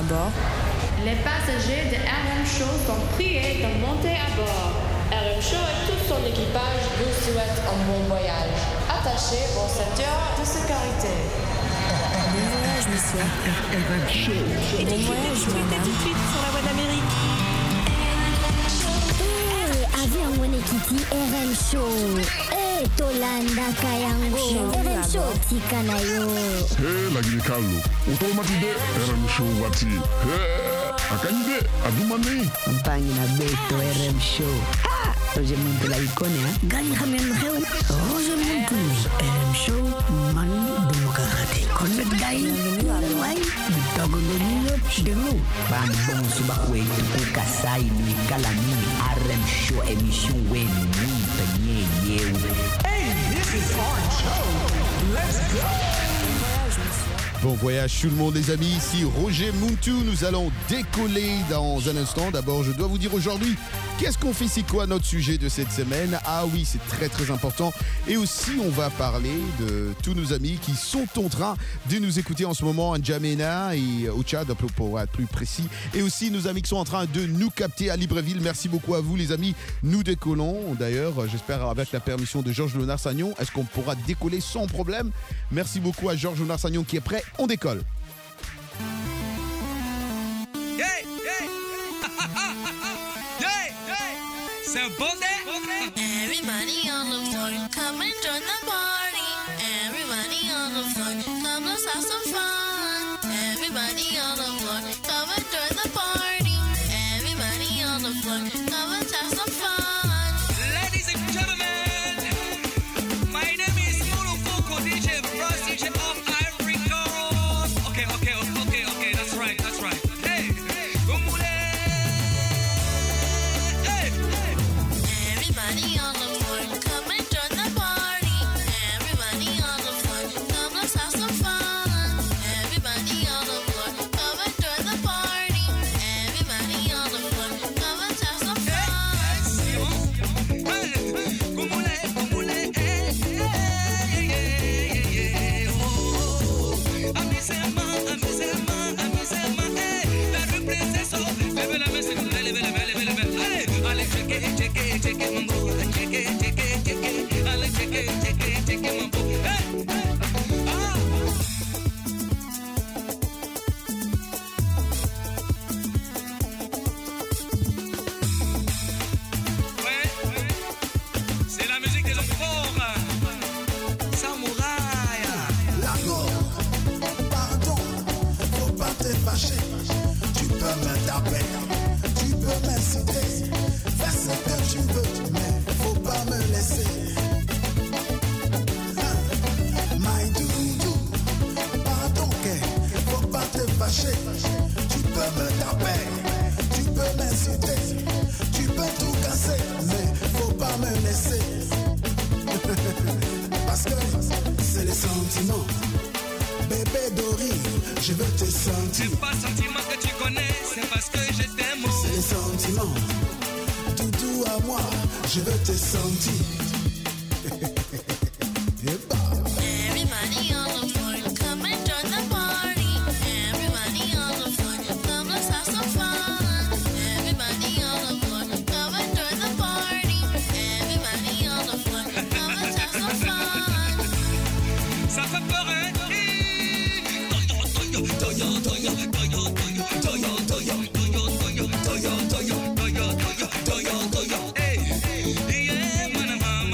à bord. Les passagers de RM Show sont priés de monter à bord. RM Show et tout son équipage vous souhaitent un bon voyage. Attachez vos ceintures de sécurité. Bon voyage, monsieur. RM Show. Et bon voyage, madame. Tout de suite sur la voie d'Amérique. Avion Wenekiti RM Show. Tolanda Kayango. RM Show Tikanayo. La Guinée Carlo. Automatide RM Show wati. Akanyide adumani. Campagne na beto RM Show. Roger Muntu la icône, Gagne Hamel Reu. Roger Muntu. RM Show Manu Démocratique. Connect Gaï. Wai. Bitagolonio Chidelo. Bambon Subakwe. Tukasai Nui Kalami. RM Show émission Wen. Nui Yew. Hey, this is RM Show. Let's go. Bon voyage tout le monde les amis, ici Roger Muntu, nous allons décoller dans un instant. D'abord je dois vous dire aujourd'hui, qu'est-ce qu'on fait, c'est quoi notre sujet de cette semaine? Ah oui, c'est très très important. Et aussi on va parler de tous nos amis qui sont en train de nous écouter en ce moment en N'Djamena et au Tchad pour être plus précis. Et aussi nos amis qui sont en train de nous capter à Libreville. Merci beaucoup à vous les amis, nous décollons. D'ailleurs j'espère avec la permission de Georges Léonard-Sagnon, est-ce qu'on pourra décoller sans problème? Merci beaucoup à Georges Léonard-Sagnon qui est prêt. On décolle. Yeah, yeah. Yeah, yeah. C'est un bon day. Everybody on the floor, come and join the party. Everybody on the floor, come let's have some fun. Everybody on the floor, come and join the party. Everybody on the floor, come and have some fun. Ladies and gentlemen, my name is Mulu Foko DJ, first DJ of Ivory Coast. Okay, that's right. Hey, Gumule. Hey. Everybody on the floor, come and join the party. Everybody on the floor, come let's have some fun. Everybody on the floor, come and join the party. Everybody on the floor, come and have some fun. Hey, Gumule. Hey. Oh, Amisema. Hey, la représente. Levez la main, allez, check it, mambo. Check it, allez, check it, mambo. Hey, ah. Ouais, c'est la musique des hommes forts. Samouraï. Lago, pardon, faut pas te fâcher. Tu peux me taper, tu peux m'inciter. Fais ce que tu veux, mais faut pas me laisser. My doudou, pardon, faut pas te fâcher. Tu peux me taper, tu peux m'inciter. Tu peux tout casser, mais faut pas me laisser. Parce que c'est les sentiments. Bébé Dori, je veux te sentir. C'est pas le sentiment que tu connais, c'est parce que je t'aime. C'est les sentiments. Doudou à moi, je veux te sentir. Everybody on the floor, come and join the party. Everybody on the floor, come let's have some fun. Everybody on the floor, come and join the party. Everybody on the floor, come let's have some fun. Ça fait peur, hein? Hey, yeah, man,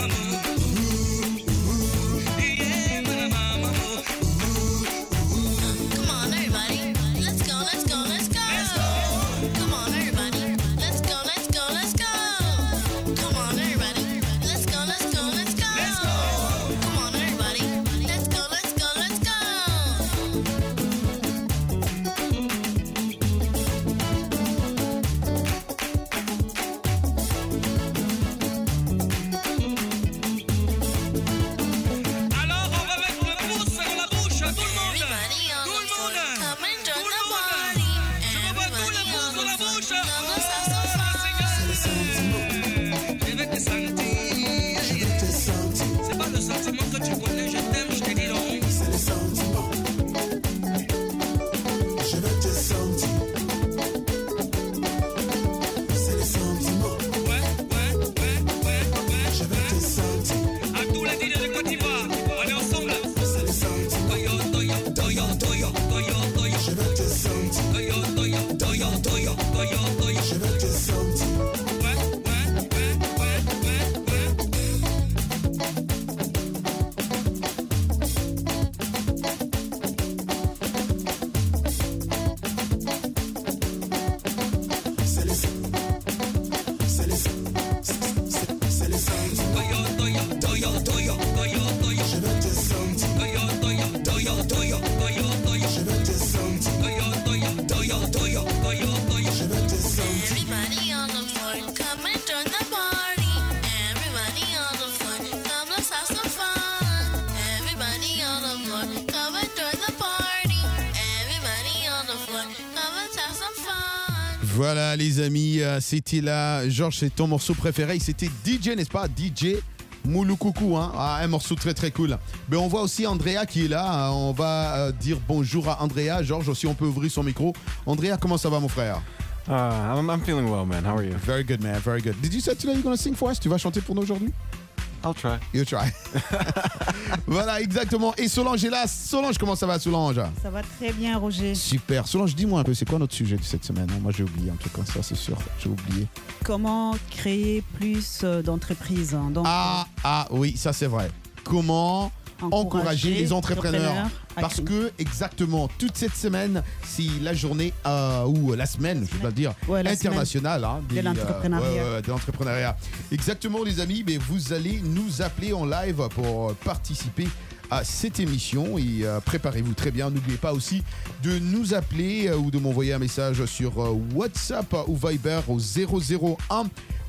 Voilà les amis, c'était là, Georges, c'est ton morceau préféré, c'était DJ, n'est-ce pas? DJ Moulou-Coucou, hein? Un morceau très très cool. Mais on voit aussi Andrea qui est là, on va dire bonjour à Andrea. Georges aussi, on peut ouvrir son micro. Andrea, comment ça va mon frère? I'm feeling well, man. How are you? Very good, man, very good. Did you say today you're gonna sing for us? Tu vas chanter pour nous aujourd'hui? I'll try. You try. Voilà, exactement. Et Solange est là. Solange, comment ça va, Solange? Ça va très bien, Roger. Super. Solange, dis-moi un peu, c'est quoi notre sujet de cette semaine? Moi, j'ai oublié, en tout cas, ça, c'est sûr. J'ai oublié. Comment créer plus d'entreprises? Oui, ça, c'est vrai. Comment encourager les entrepreneurs. Parce que, exactement, toute cette semaine, c'est la journée, ou la semaine, je dois le dire, internationale de l'entrepreneuriat. De l'entrepreneuriat. Exactement, les amis, mais vous allez nous appeler en live pour participer à cette émission et préparez-vous très bien. N'oubliez pas aussi de nous appeler ou de m'envoyer un message sur WhatsApp ou Viber au 001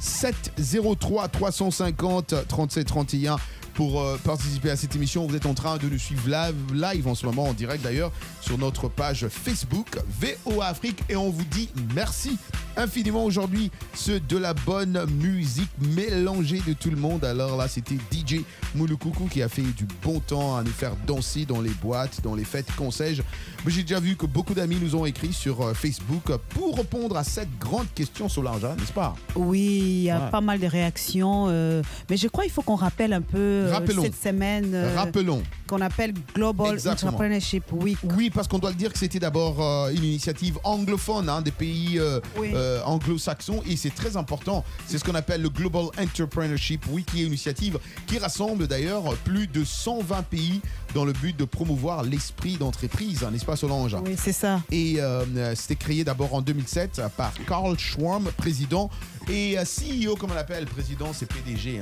703 350 37 31 pour participer à cette émission. Vous êtes en train de nous suivre live en ce moment, en direct d'ailleurs, sur notre page Facebook VOA Afrique, et on vous dit merci infiniment aujourd'hui. C'est de la bonne musique mélangée de tout le monde. Alors là, c'était DJ Moulou-Coucou qui a fait du bon temps à nous faire danser dans les boîtes, dans les fêtes, qu'on sais-je. Mais j'ai déjà vu que beaucoup d'amis nous ont écrit sur Facebook pour répondre à cette grande question, Solange, n'est-ce pas? Oui, il y a pas mal de réactions. Mais je crois qu'il faut qu'on rappelle un peu cette semaine. Rappelons. Qu'on appelle Global Entrepreneurship Week. Oui, parce qu'on doit le dire que c'était d'abord une initiative anglophone des pays anglo-saxons, et c'est très important. C'est ce qu'on appelle le Global Entrepreneurship Week, qui est une initiative qui rassemble d'ailleurs plus de 120 pays dans le but de promouvoir l'esprit d'entreprise, n'est-ce pas, Solange? Oui, c'est ça. Et c'était créé d'abord en 2007 par Carl Schwarm, président, et CEO, comme on l'appelle. Président, c'est PDG,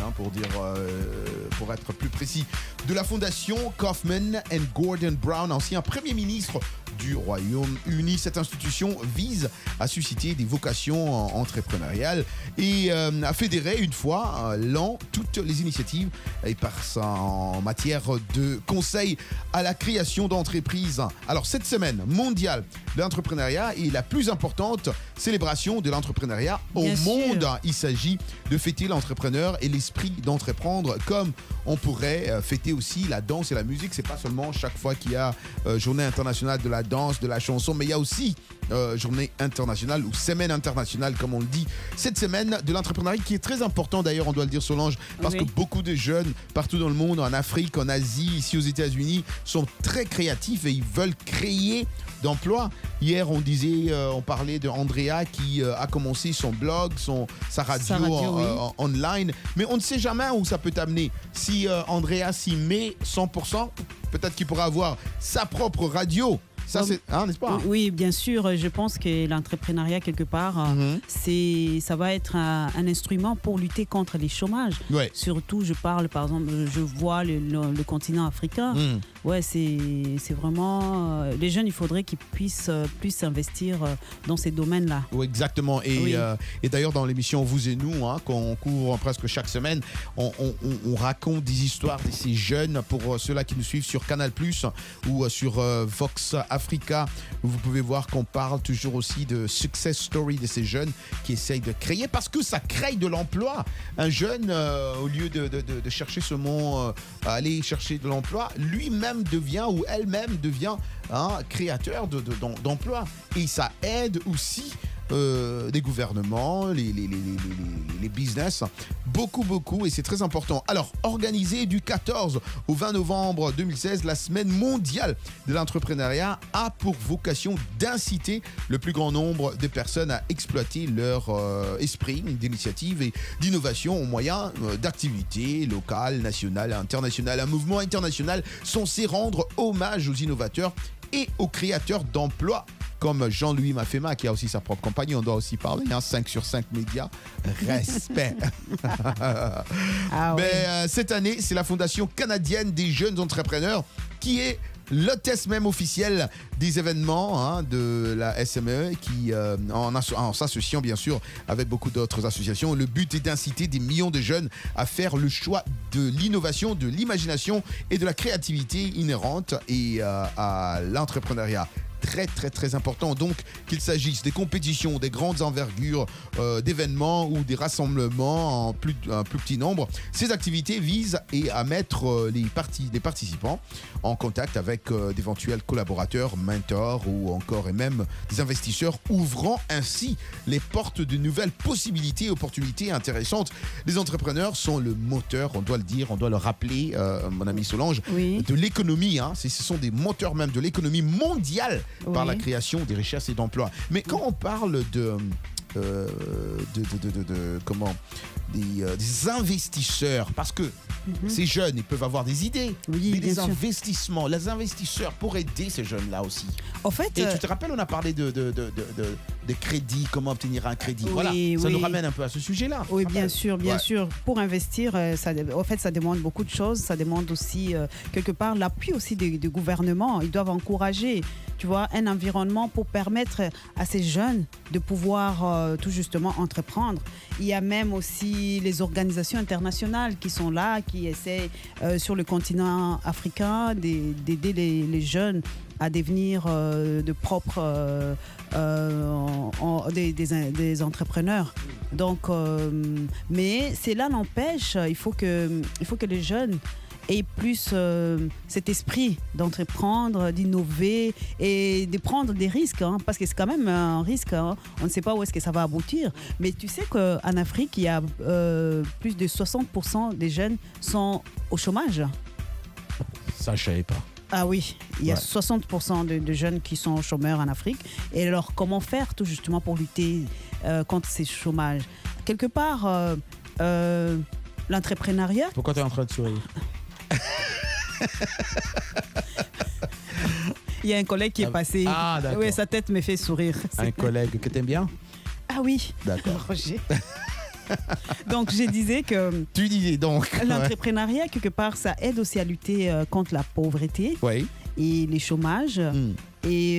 pour être plus précis, de la fondation Kaufman and Gordon Brown, ancien Premier ministre du Royaume-Uni. Cette institution vise à susciter des vocations entrepreneuriales et à fédérer une fois l'an toutes les initiatives et par ça en matière de conseil à la création d'entreprises. Alors, cette semaine mondiale de l'entrepreneuriat est la plus importante célébration de l'entrepreneuriat au monde. Il s'agit de fêter l'entrepreneur et l'esprit d'entreprendre, comme on pourrait fêter aussi la danse et la musique. C'est pas seulement chaque fois qu'il y a journée internationale de la danse, de la chanson, mais il y a aussi journée internationale ou semaine internationale, comme on le dit. Cette semaine de l'entrepreneuriat qui est très important d'ailleurs, on doit le dire, Solange, parce que beaucoup de jeunes partout dans le monde, en Afrique, en Asie, ici aux États-Unis, sont très créatifs et ils veulent créer d'emplois. Hier, on parlait de Andrea qui a commencé son blog, sa radio, online, mais on ne sait jamais où ça peut t'amener. Si Andrea s'y met 100%, peut-être qu'il pourra avoir sa propre radio. Ça, c'est, n'est-ce pas? Oui, bien sûr. Je pense que l'entrepreneuriat, quelque part, ça va être un instrument pour lutter contre les chômages. Ouais. Surtout, je parle, par exemple, je vois le continent africain. Ouais, c'est vraiment... les jeunes, il faudrait qu'ils puissent plus s'investir dans ces domaines-là. Oui, exactement. Et d'ailleurs, dans l'émission Vous et nous, qu'on couvre presque chaque semaine, on raconte des histoires de ces jeunes. Pour ceux-là qui nous suivent sur Canal+, ou sur Vox Africa, vous pouvez voir qu'on parle toujours aussi de success story de ces jeunes qui essayent de créer, parce que ça crée de l'emploi. Un jeune, au lieu de chercher ce mot, aller chercher de l'emploi, lui-même devient ou elle-même devient créateur d'emploi. Et ça aide aussi les gouvernements, les business, beaucoup, et c'est très important. Alors, organisé du 14 au 20 novembre 2016, la semaine mondiale de l'entrepreneuriat a pour vocation d'inciter le plus grand nombre de personnes à exploiter leur esprit d'initiative et d'innovation au moyen d'activités locales, nationales, internationales. Un mouvement international censé rendre hommage aux innovateurs et aux créateurs d'emplois, comme Jean-Louis Mafema, qui a aussi sa propre compagnie. On doit aussi parler, 5 sur 5 médias, respect. Mais cette année, c'est la Fondation canadienne des jeunes entrepreneurs qui est l'hôtesse même officielle des événements de la SME, qui, en s'associant bien sûr avec beaucoup d'autres associations, le but est d'inciter des millions de jeunes à faire le choix de l'innovation, de l'imagination et de la créativité inhérente et à l'entrepreneuriat. très très très important. Donc qu'il s'agisse des compétitions, des grandes envergures, d'événements ou des rassemblements en un plus petit nombre, ces activités visent à mettre les participants en contact avec d'éventuels collaborateurs, mentors ou encore et même des investisseurs, ouvrant ainsi les portes de nouvelles possibilités, opportunités intéressantes. Les entrepreneurs sont le moteur, on doit le dire, on doit le rappeler, mon ami Solange, de l'économie. Ce sont des moteurs même de l'économie mondiale par la création des richesses et d'emplois. Mais quand on parle des investisseurs, parce que ces jeunes, ils peuvent avoir des idées, mais des investissements, les investisseurs pour aider ces jeunes-là aussi. En fait, et tu te rappelles, on a parlé de crédit, comment obtenir un crédit. Voilà, ça nous ramène un peu à ce sujet-là. Oui, bien sûr. Pour investir, ça demande beaucoup de choses. Ça demande aussi, quelque part, l'appui aussi du gouvernement. Ils doivent encourager, tu vois, un environnement pour permettre à ces jeunes de pouvoir tout justement entreprendre. Il y a même aussi les organisations internationales qui sont là, qui essaient sur le continent africain d'aider les jeunes à devenir de propres des entrepreneurs. Donc, mais cela n'empêche, il faut que les jeunes aient plus cet esprit d'entreprendre, d'innover et de prendre des risques, parce que c'est quand même un risque. On ne sait pas où est-ce que ça va aboutir. Mais tu sais qu'en Afrique, il y a plus de 60% des jeunes sont au chômage. Ça, je ne savais pas. Ah oui, il y a 60% de jeunes qui sont chômeurs en Afrique. Et alors, comment faire tout justement pour lutter contre ces chômages? Quelque part, l'entrepreneuriat... Pourquoi tu es en train de sourire? Il y a un collègue qui est passé. Ah, d'accord. Oui, sa tête me fait sourire. Un collègue que tu aimes bien? Ah oui. D'accord. Roger. Donc, je disais que... Tu disais donc. L'entrepreneuriat, quelque part, ça aide aussi à lutter contre la pauvreté et les chômages. Et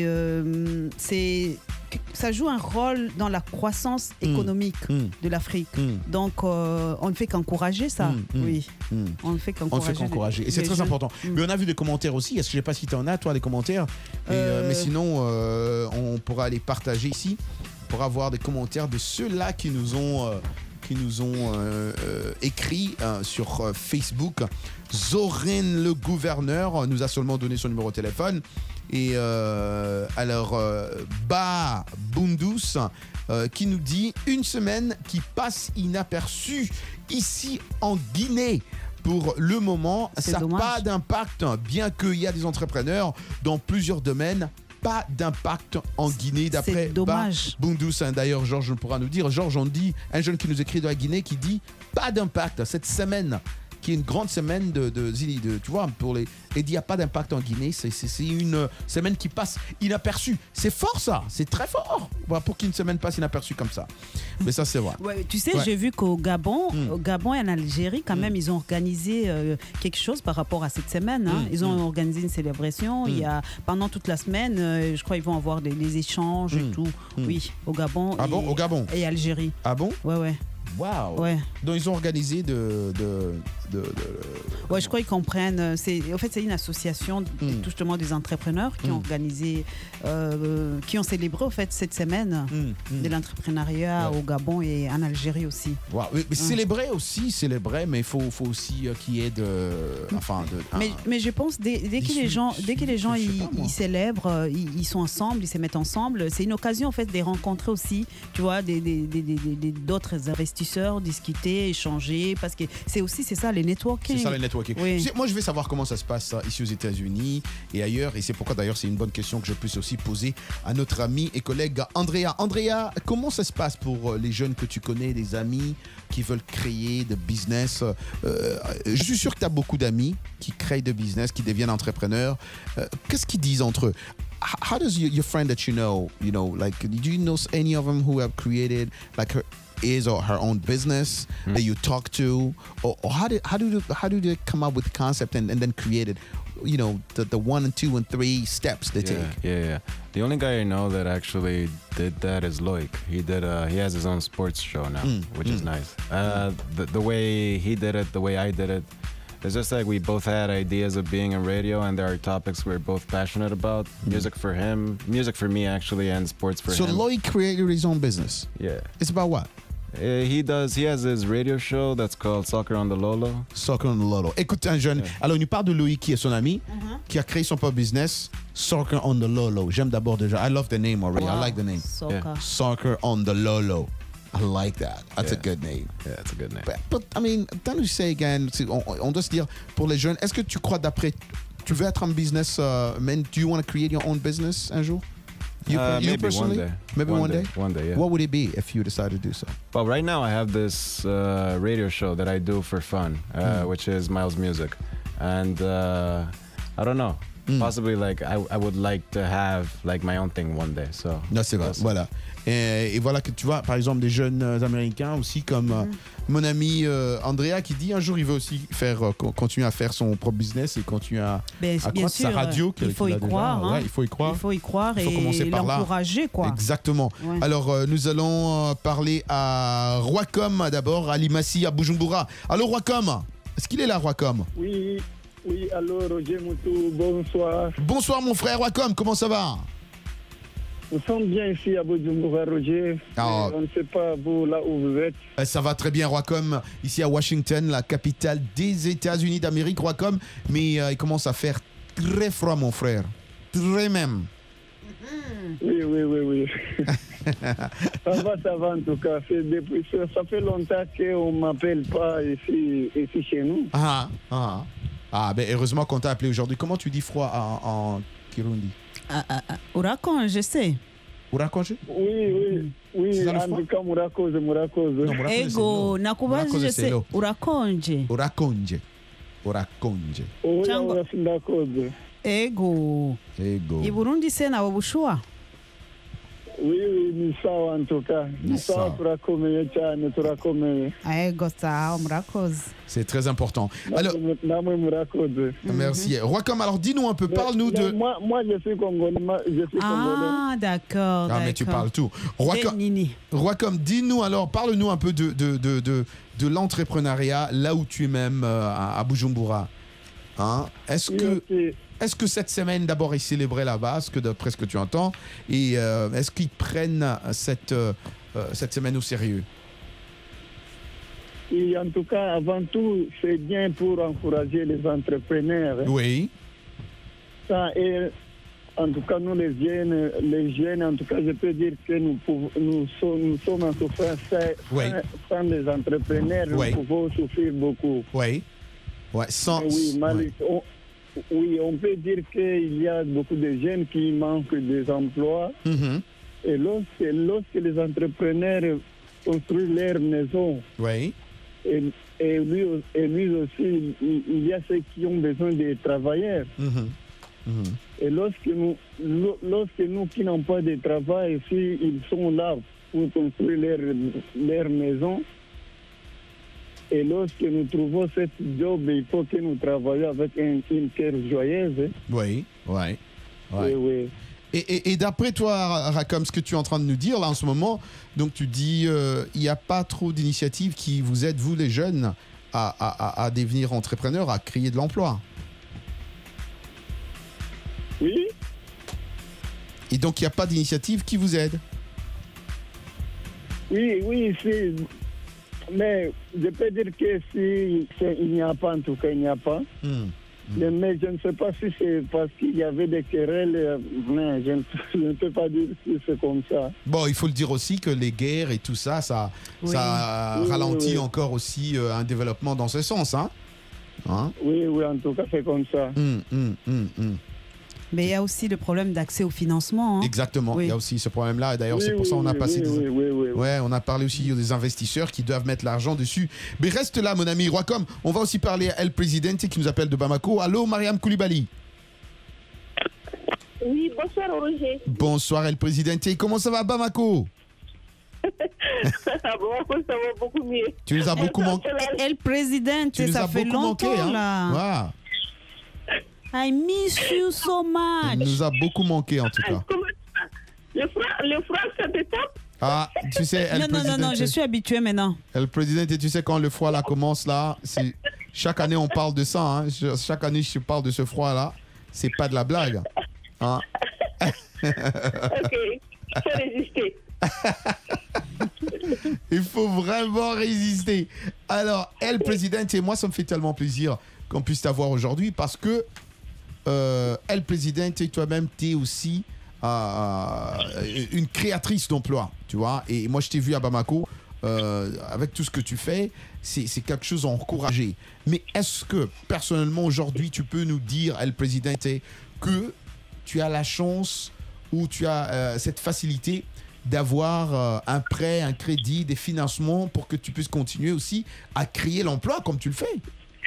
ça joue un rôle dans la croissance économique de l'Afrique. Donc, on ne fait qu'encourager ça. On ne fait qu'encourager. Et c'est très important. Mais on a vu des commentaires aussi. Est-ce que je ne sais pas si tu en as, toi, des commentaires? Mais sinon, on pourra les partager ici pour avoir des commentaires de ceux-là qui nous ont écrit sur Facebook. Zorin le gouverneur nous a seulement donné son numéro de téléphone. Et alors, Ba Bundus qui nous dit une semaine qui passe inaperçue ici en Guinée. Pour le moment, ça n'a pas d'impact, bien qu'il y a des entrepreneurs dans plusieurs domaines. Pas d'impact en Guinée, d'après Bundus. D'ailleurs, Georges pourra nous dire. Georges, on dit, un jeune qui nous écrit de la Guinée qui dit pas d'impact cette semaine, qui est une grande semaine tu vois, pour les. Et il n'y a pas d'impact en Guinée. C'est une semaine qui passe inaperçue. C'est fort, ça. C'est très fort. Voilà, pour qu'une semaine passe inaperçue comme ça. Mais ça, c'est vrai. Ouais, tu sais, j'ai vu qu'au Gabon, et en Algérie, quand même, ils ont organisé quelque chose par rapport à cette semaine. Ils ont organisé une célébration. Il y a, pendant toute la semaine, je crois qu'ils vont avoir des échanges et tout. Oui, au Gabon. Ah bon, au Gabon et Algérie. Ah bon? Ouais. Waouh. Ouais. Donc ils ont organisé Ouais, je crois qu'ils comprennent. En fait, c'est une association justement des entrepreneurs qui ont organisé, qui ont célébré en fait cette semaine de l'entrepreneuriat au Gabon et en Algérie aussi. Wow. Mais célébrer, mais il faut aussi qu'il y ait mais je pense dès que les gens ils célèbrent, ils sont ensemble, ils se mettent ensemble. C'est une occasion en fait de rencontrer aussi, tu vois, d'autres investisseurs, discuter, échanger, parce que c'est ça le networking. C'est ça le networking. Oui. Moi, je vais savoir comment ça se passe ici aux États-Unis et ailleurs, et c'est pourquoi d'ailleurs c'est une bonne question que je puisse aussi poser à notre ami et collègue Andrea. Andrea, comment ça se passe pour les jeunes que tu connais, les amis qui veulent créer de business? Je suis sûr que tu as beaucoup d'amis qui créent de business, qui deviennent entrepreneurs. Qu'est-ce qu'ils disent entre eux? How does your friend that you know, like, do you know any of them who have created like his or her own business that you talk to, or how do they come up with the concept and then create it? The 1 and 2 and 3 steps they take. Yeah. The only guy I know that actually did that is Loic. He has his own sports show now, which is nice. The way he did it, the way I did it, It's just like we both had ideas of being in radio, and there are topics we're both passionate about. Music for him, music for me actually, and sports for So him. Loïc created his own business. Yeah. It's about what? He has his radio show that's called Soccer on the Lolo. Soccer on the Lolo. Écoute, un jeune. Alors, il nous parle de Loïc, qui est son ami, qui a créé son propre business, Soccer on the Lolo. J'aime d'abord déjà. I love the name already. I like the name. Soccer. Soccer on the Lolo. I like that. That's a good name. Yeah, it's a good name. But I mean, don't you say again, on doit se dire, pour les jeunes, est-ce que tu crois d'après, tu veux être en business, man, do you want to create your own business un jour? You Maybe personally? one day. Maybe one day? One day, yeah. What would it be if you decide to do so? Well, right now I have this radio show that I do for fun, which is Miles Music. And I don't know. Possibly like I would like to have like my own thing one day. So Non, c'est vrai. Voilà. Et voilà que tu vois, par exemple, des jeunes Américains aussi comme mon ami Andrea qui dit un jour il veut aussi faire continuer à faire son propre business et continuer à bien croître sûr, sa radio. il faut y croire. Hein. Ouais, il faut y croire. Il faut y croire Il faut et commencer par là. l'encourager, quoi. Exactement. Ouais. Alors, nous allons parler à Roicom d'abord, à Limassy, à Bujumbura. Allô, Roicom? Est-ce qu'il est là, Roicom? Oui, allô, Roger Moutou, bonsoir. Bonsoir, mon frère Roicom, comment ça va? Nous sommes bien ici à Bujumbura, Roger. Ah. On ne sait pas, vous, là où vous êtes. Ça va très bien, Roicom, ici à Washington, la capitale des États-Unis d'Amérique, Roicom. Mais il commence à faire très froid, mon frère. Très même. Oui. Ça va en tout cas. Ça fait longtemps qu'on ne m'appelle pas ici chez nous. Ben heureusement qu'on t'a appelé aujourd'hui. Comment tu dis froid en Kirundi? Urakonje, je sais. Urakonje? Oui. En tout cas, Murakoze. Ego, nakubazi, je sais. Urakonje. Cyangwa ndakoze. Ego. I Burundi se nawe bushuwa? Oui, ni sawa en tout cas. Ni sawa, turakomeye cyane, turakomeye. Ego, sawa, murakoze. C'est très important. Alors, namwe murakoze. Merci. Roicom, alors dis-nous un peu, parle-nous de... Moi, je suis congolais. Ah, d'accord. Ah, mais tu parles tout. Roicom, dis-nous alors, parle-nous un peu de l'entrepreneuriat là où tu es même à Bujumbura. Hein? Est-ce que cette semaine d'abord est célébrée là-bas, d'après ce que tu entends, et est-ce qu'ils prennent cette semaine au sérieux? Et en tout cas, avant tout, c'est bien pour encourager les entrepreneurs. Oui. Ça, et en tout cas, nous les jeunes, en tout cas, je peux dire que nous sommes en souffrance. Sans les entrepreneurs, nous pouvons souffrir beaucoup. Oui. Oui, on peut dire qu'il y a beaucoup de jeunes qui manquent des emplois. Et lorsque les entrepreneurs construisent leur maison, et lui aussi, il y a ceux qui ont besoin de travailleurs. Et lorsque nous qui n'avons pas de travail, si ils sont là pour construire leur maison, et lorsque nous trouvons cette job, il faut que nous travaillions avec une cœur joyeuse. Oui. Oui. Et d'après toi, Roicom, ce que tu es en train de nous dire là en ce moment, donc tu dis il n'y a pas trop d'initiatives qui vous aident, vous les jeunes, à devenir entrepreneurs, à créer de l'emploi. Oui. Et donc il n'y a pas d'initiative qui vous aide? Oui, c'est... Mais je peux dire que il n'y a pas, en tout cas, il n'y a pas. Mais je ne sais pas si c'est parce qu'il y avait des querelles, mais je ne peux pas dire si c'est comme ça. Bon, il faut le dire aussi que les guerres et tout ça, ça ralentit encore aussi un développement dans ce sens, hein? Oui, en tout cas, c'est comme ça. Mais il y a aussi le problème d'accès au financement. Hein. Exactement, il y a aussi ce problème-là. Et d'ailleurs, c'est pour ça qu'on a passé Ouais, on a parlé aussi des investisseurs qui doivent mettre l'argent dessus. Mais reste là, mon ami Roicom. On va aussi parler à El Presidente qui nous appelle de Bamako. Allô, Mariam Koulibaly. Oui, bonsoir, Roger. Bonsoir, El Presidente. Comment ça va à Bamako? Ça va beaucoup mieux. Tu nous as beaucoup manqué. El Presidente, ça fait longtemps, là. I miss you so much. Il nous a beaucoup manqué en tout cas. Le froid, ça te tape? Ah, tu sais, non, je suis habitué maintenant. Le président, tu sais, quand le froid là commence là, Chaque année, on parle de ça. Hein. Chaque année, je parle de ce froid-là. C'est pas de la blague. Hein. Ok, il faut résister. Il faut vraiment résister. Alors, El Presidente, et moi, ça me fait tellement plaisir qu'on puisse t'avoir aujourd'hui parce que El Presidente, toi-même, tu es aussi une créatrice d'emploi, tu vois. Et moi, je t'ai vu à Bamako, avec tout ce que tu fais, c'est quelque chose à encourager. Mais est-ce que, personnellement, aujourd'hui, tu peux nous dire, El Presidente, que tu as la chance ou tu as cette facilité d'avoir un prêt, un crédit, des financements pour que tu puisses continuer aussi à créer l'emploi comme tu le fais?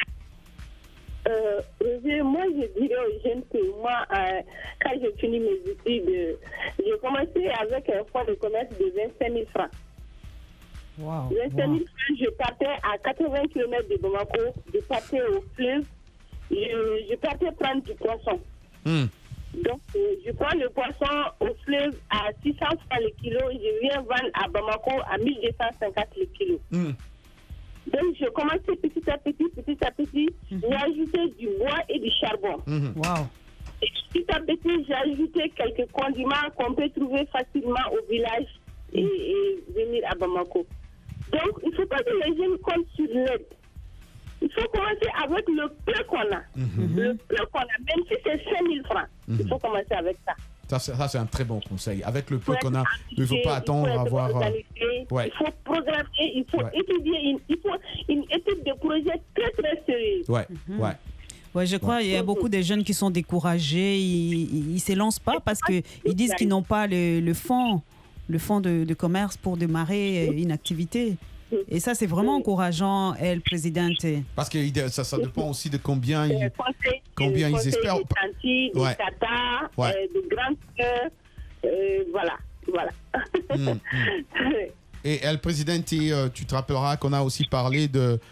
Moi, je dirais aux jeunes que moi, quand j'ai fini mes études, j'ai commencé avec un fonds de commerce de 25 000 francs. Wow. 25 000 francs, je partais à 80 km de Bamako, je partais au fleuve, je partais prendre du poisson. Donc, je prends le poisson au fleuve à 600 francs le kilo, je viens vendre à Bamako à 1250 le kilo. Donc, je commençais petit à petit, j'ai ajouté du bois et du charbon. Wow. Et petit à petit, j'ai ajouté quelques condiments qu'on peut trouver facilement au village et venir à Bamako. Donc, il ne faut pas que les jeunes comptent sur l'aide. Il faut commencer avec le peu qu'on a. Le peu qu'on a, même si c'est 5 000 francs. Il faut commencer avec ça. Ça, c'est un très bon conseil. Avec le peu qu'on a, il ne faut pas attendre à avoir... Il faut programmer, il faut étudier, il faut une étude de projet très, très sérieuse. Ouais, je crois qu'il y a beaucoup de jeunes qui sont découragés. Ils ne se lancent pas parce qu'ils disent qu'ils n'ont pas le fonds de commerce pour démarrer une activité. Et ça, c'est vraiment encourageant, El Presidente. Parce que ça dépend aussi de combien ils espèrent. Des Tata, de grandes sœurs, voilà. Et El Presidente, tu te rappelleras qu'on a aussi parlé des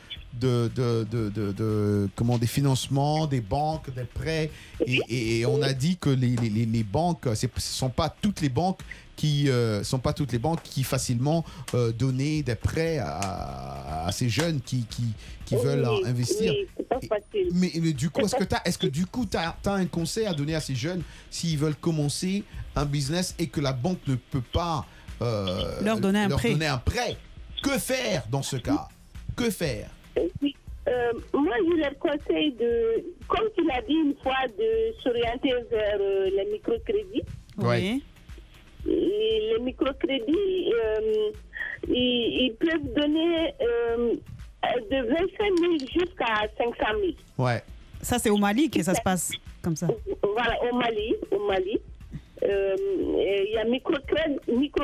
financements, des banques, des prêts. Et on a dit que les banques, ce ne sont pas toutes les banques qui facilement donner des prêts à ces jeunes qui veulent investir. Mais du coup, est-ce que tu as un conseil à donner à ces jeunes s'ils veulent commencer un business et que la banque ne peut pas leur donner un prêt? Que faire dans ce cas? Que faire? Moi, je leur conseille comme tu l'as dit une fois, de s'orienter vers les microcrédits. Oui. Les microcrédits, ils peuvent donner de 25 000 jusqu'à 500 000. Ouais. Ça, c'est au Mali que ça se passe comme ça. Voilà, au Mali. Il y a Microcred,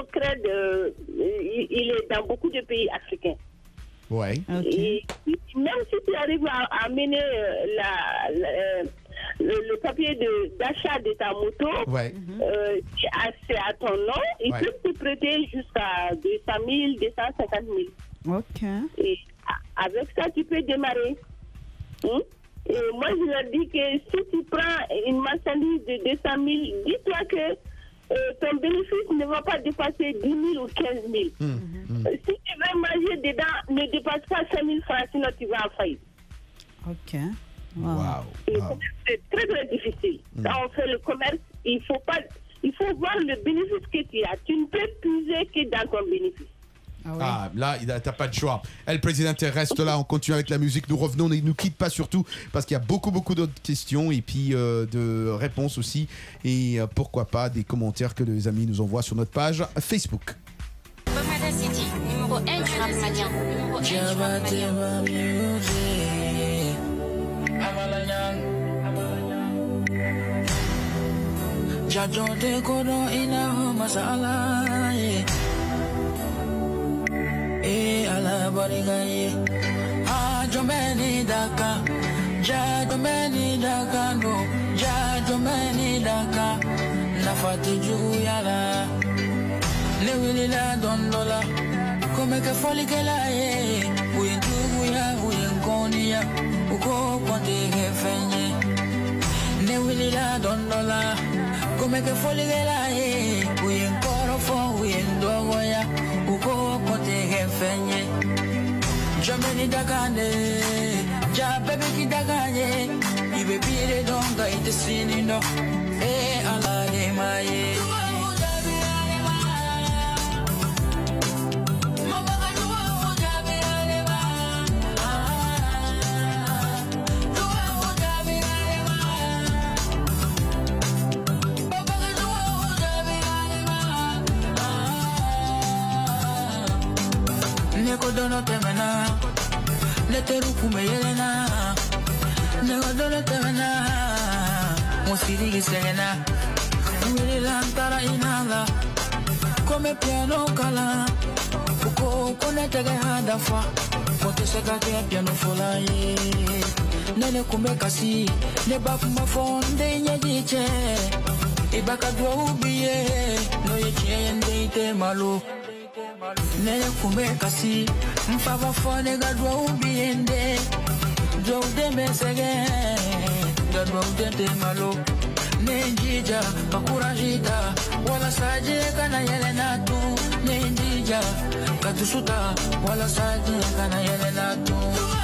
il est dans beaucoup de pays africains. Ouais. Et même si tu arrives à amener le papier d'achat de ta moto, c'est à ton nom, ils peuvent te prêter jusqu'à 200 000, 250 000. Ok. Et avec ça, tu peux démarrer. Et moi, je leur dis que si tu prends une marchandise de 200 000, dis-toi que ton bénéfice ne va pas dépasser 10 000 ou 15 000. Si tu veux manger dedans, ne dépasse pas 5 000 francs, sinon tu vas en faillite. Ok. Wow. C'est très, très difficile. Quand on fait le commerce, il faut voir le bénéfice que tu as. Tu ne peux puiser que dans ton bénéfice. Là, t'as pas de choix. El Presidente reste là, on continue avec la musique. Nous revenons, ne nous quitte pas surtout, parce qu'il y a beaucoup d'autres questions et puis de réponses aussi. Et pourquoi pas des commentaires que les amis nous envoient sur notre page Facebook. Bomada City, numéro 1 du rap malien. Numéro 1 du rap malien. Jajote kodo ina masala ala barigaye ajomeni daka jajomeni daka no jajomeni daka nafati juyala lewili la dondola come che foli che la e uyentuya uyenkonia uko konde gefenye lewili la dondola come che foli che la e uyenkorofo uyendogoya uko konde gefenye jameni dakane jab sinindo ala de maye Negodono temena, neteruku meyelena, negodono temena, musiri gisena, wilantara inala, come piano kala, uko konetege hadafa, kote segake piano folaye, nene kumbe kasi, ne bafuma fonde nyejiche, ibaka dua ubiye, no yeche yende ite malo. Nene kumbe kasi mpava fone gadwa ubiende jode mesege gadwa udente malo nenjija pakurajita wala saje kana yelena tu nenjija katusuta wala saje kana yelena tu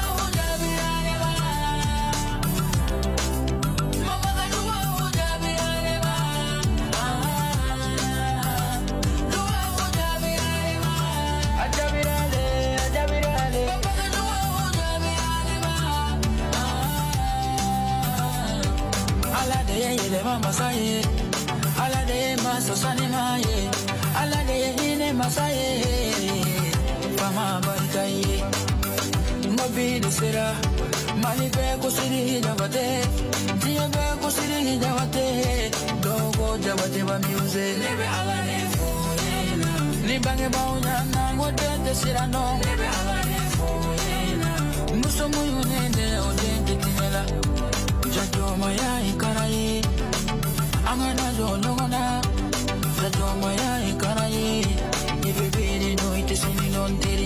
Masaye, ala de masosani maye, ala de hine masaye, fama barikaye, mobi de sera, malipe kusiri jabate, diebe kusiri jabate, dogo jabate ba music, nebe ala de foyena, ni bange baunya na ngode de sera no, nebe ala de foyena, musomu yunende odente tinela, jajo maya ikaraye. Angana jolongona, jato maya ikaraye, ibebiri no itesini non teri.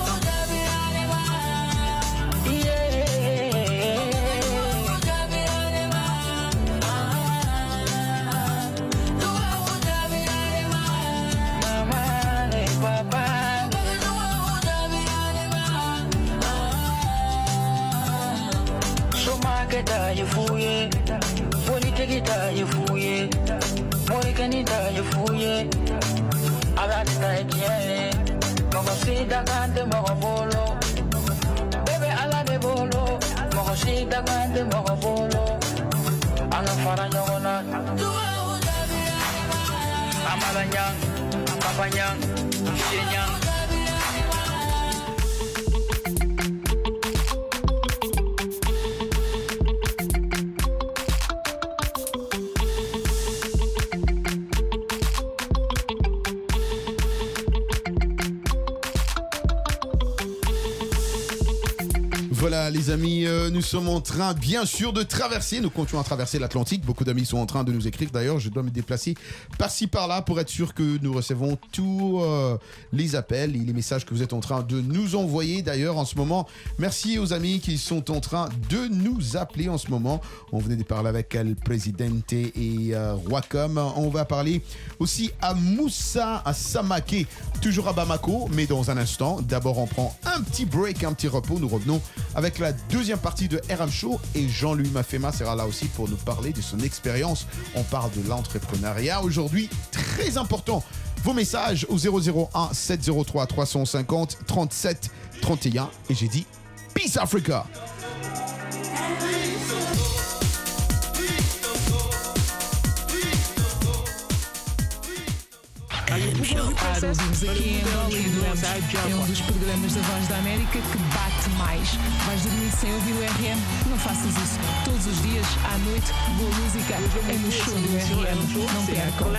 Somaketa yefuye. Kita you fouye, Morikanita you fouye, Alata Tiene, Mogosida Gante Mogobolo, Bebe Ala de Bolo, Mogosida Gante Mogobolo, Ala Faranyona, Amalanyang, Papanyang, Shenyang. Voilà les amis, nous sommes en train bien sûr de traverser, nous continuons à traverser l'Atlantique, beaucoup d'amis sont en train de nous écrire, d'ailleurs je dois me déplacer par-ci par-là pour être sûr que nous recevons tous les appels et les messages que vous êtes en train de nous envoyer d'ailleurs en ce moment. Merci aux amis qui sont en train de nous appeler en ce moment, on venait de parler avec El Presidente et Wacom, on va parler aussi à Moussa à Samake, toujours à Bamako, mais dans un instant, d'abord on prend un petit break, un petit repos, nous revenons avec la deuxième partie de RM Show et Jean-Louis Mafema sera là aussi pour nous parler de son expérience. On parle de l'entrepreneuriat aujourd'hui, très important. Vos messages au 001 703 350 37 31 et j'ai dit Peace Africa. Para ouvirmos aqui em Angola e duramos é um dos programas da Voz da América que bate mais. Vais dormir sem ouvir o RM? Não faças isso. Todos os dias, à noite, boa música é no show do RM. Não percam.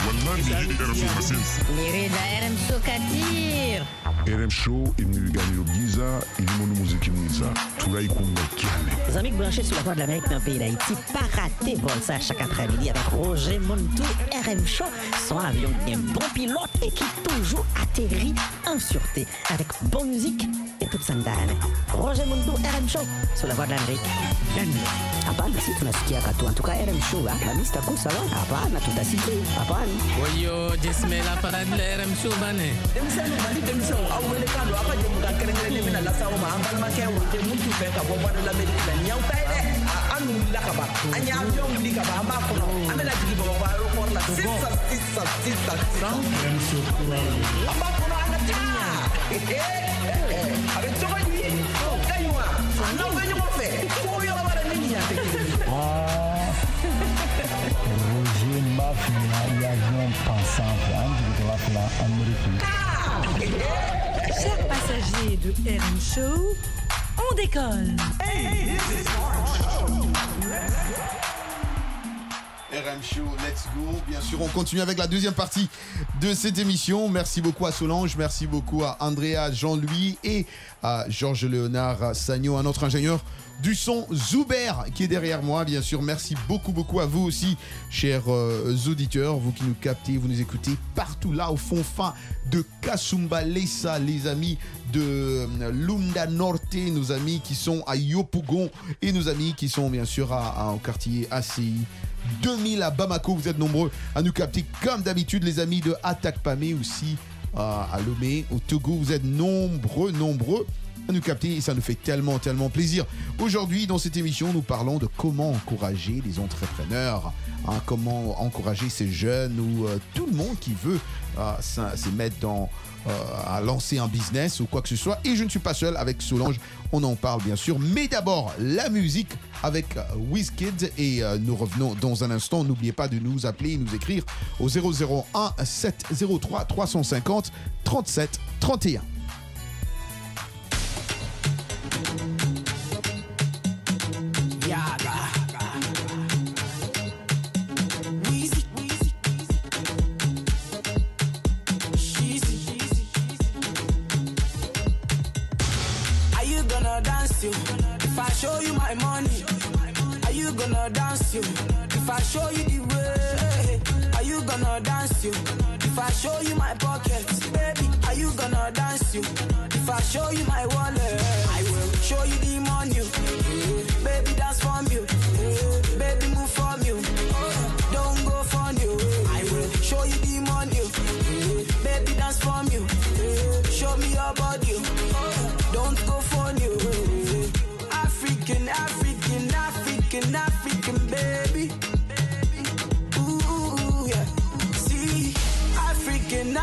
Lirida RM Show Katir. RM Show imnigani Giza ilimono muziki mwiza tulaikunga kiane. Les amis branchés sur la Voix de l'Amérique dans le pays d'Haïti, pas rater vol ça chaque après-midi avec Roger Montou, RM Show, son avion bien bon pilote et qui toujours atterrit en sûreté avec bonne musique et toute sa ndane. Roger Montou, RM Show sur la Voix de l'Amérique. Hapana, si tunasikia katu. En tout cas, RM Show, la mista kusa lo. Hapana, tutasikia. Hapana. Oyo, jesmela para de RM Show bane. Demisano mali demisano awele kando apa je muda kerengere mina la sawo ma ambal ma ke wote muntu fe ka bo Voix de l'Amérique la nyau tay de. wulila ka ban an ye avion wuli ka ban an b'a kɔnɔ an bɛna jigin bamakɔ aéroport la sisan an b'a kɔnɔ an ka taa a bɛ cogo di o ka ɲi wa n'aw bɛ ɲɔgɔn fɛ ko yɔrɔ wɛrɛ ni nin yan tɛ kelen ye. Roger m'a fini l'avion pensant en Amérique. Chers passagers de RM Show, on décolle. RM Show, let's go. Bien sûr, on continue avec la deuxième partie de cette émission. Merci beaucoup à Solange, merci beaucoup à Andrea, Jean-Louis et à Georges Léonard Sagno, un autre ingénieur du son, Zuber, qui est derrière moi, bien sûr. Merci beaucoup à vous aussi, chers auditeurs, vous qui nous captez, vous nous écoutez partout là, au fond fin de Kasumba Lessa, les amis de Lunda Norte, nos amis qui sont à Yopougon et nos amis qui sont bien sûr au quartier ACI 2000 à Bamako. Vous êtes nombreux à nous capter comme d'habitude, les amis de Atakpamé aussi à Lomé, au Togo. Vous êtes nombreux à nous capter et ça nous fait tellement plaisir. Aujourd'hui, dans cette émission, nous parlons de comment encourager les entrepreneurs, comment encourager ces jeunes ou tout le monde qui veut se mettre à lancer un business ou quoi que ce soit. Et je ne suis pas seul, avec Solange, on en parle bien sûr. Mais d'abord, la musique avec Wizkid et nous revenons dans un instant. N'oubliez pas de nous appeler et nous écrire au 001 703 350 37 31. If I show you my money, are you gonna dance you? If I show you the way, are you gonna dance you? If I show you my pockets, baby, are you gonna dance you? If I show you my wallet, I will show you the money. Baby, dance from you. Baby, move from you. Don't go from you. I will show you the money. Baby, dance from you. Show me your body. Don't go from you. African, baby. Ooh, yeah. See, African,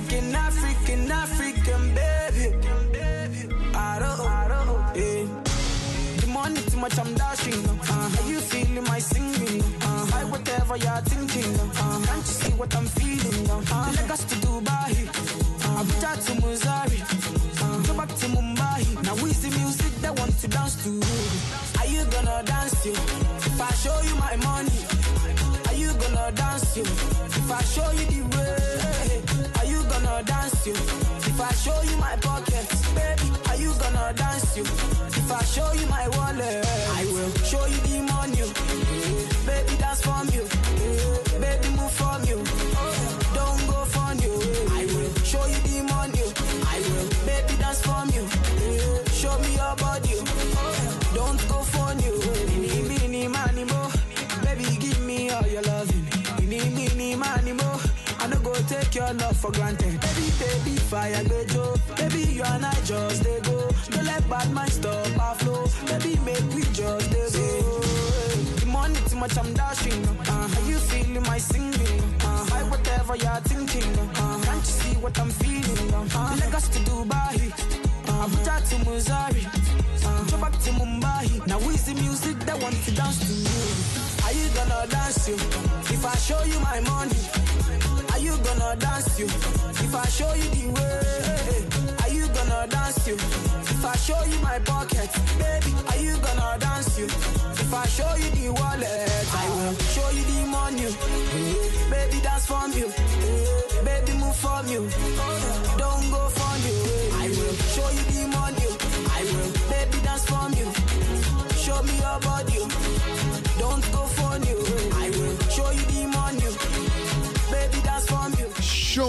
baby. I don't know, yeah. The money too much, I'm dashing. Are you feeling my singing? Like whatever you're thinking. Can't you see what I'm feeling? Lagos to Dubai, Abuja to Missouri, go back to Mumbai. Now we the music that want to dance to. Are you gonna dance you? If I show you my money, are you gonna dance you? If I show you the way, are you gonna dance you? If I show you my pockets, baby, are you gonna dance you? If I show you my wallet, I will show you the money. Baby, dance from you. Baby, move from you. Don't go from you. I will show you the money. I will, baby, dance from you. Show me your body. Don't go from you. Mini, money, mo. Baby, give me all your loving. Mini, money, mo. I don't go take your love for granted. Baby, fire, go. Baby, you and I just they go. Don't let bad mind stop our flow. Baby, make we just they go. The money too much, I'm dashing. Are you feeling my singing? Like whatever you're thinking. Can't you see what I'm feeling? Lagos to Dubai, Abuja to Missouri, go back to Mumbai. Now is the music that want to dance to you? Are you gonna dance you? If I show you my money, are you gonna dance you? If I show you the way, are you gonna dance you? If I show you my pocket, baby, are you gonna dance you? If I show you the wallet, I will show you the money. Baby, dance from you. Baby, move from you. Don't go from you. I will show you the money. I will, baby, dance from you. Show me your body. Don't go from you. I will show you the money. Baby, dance from you. Show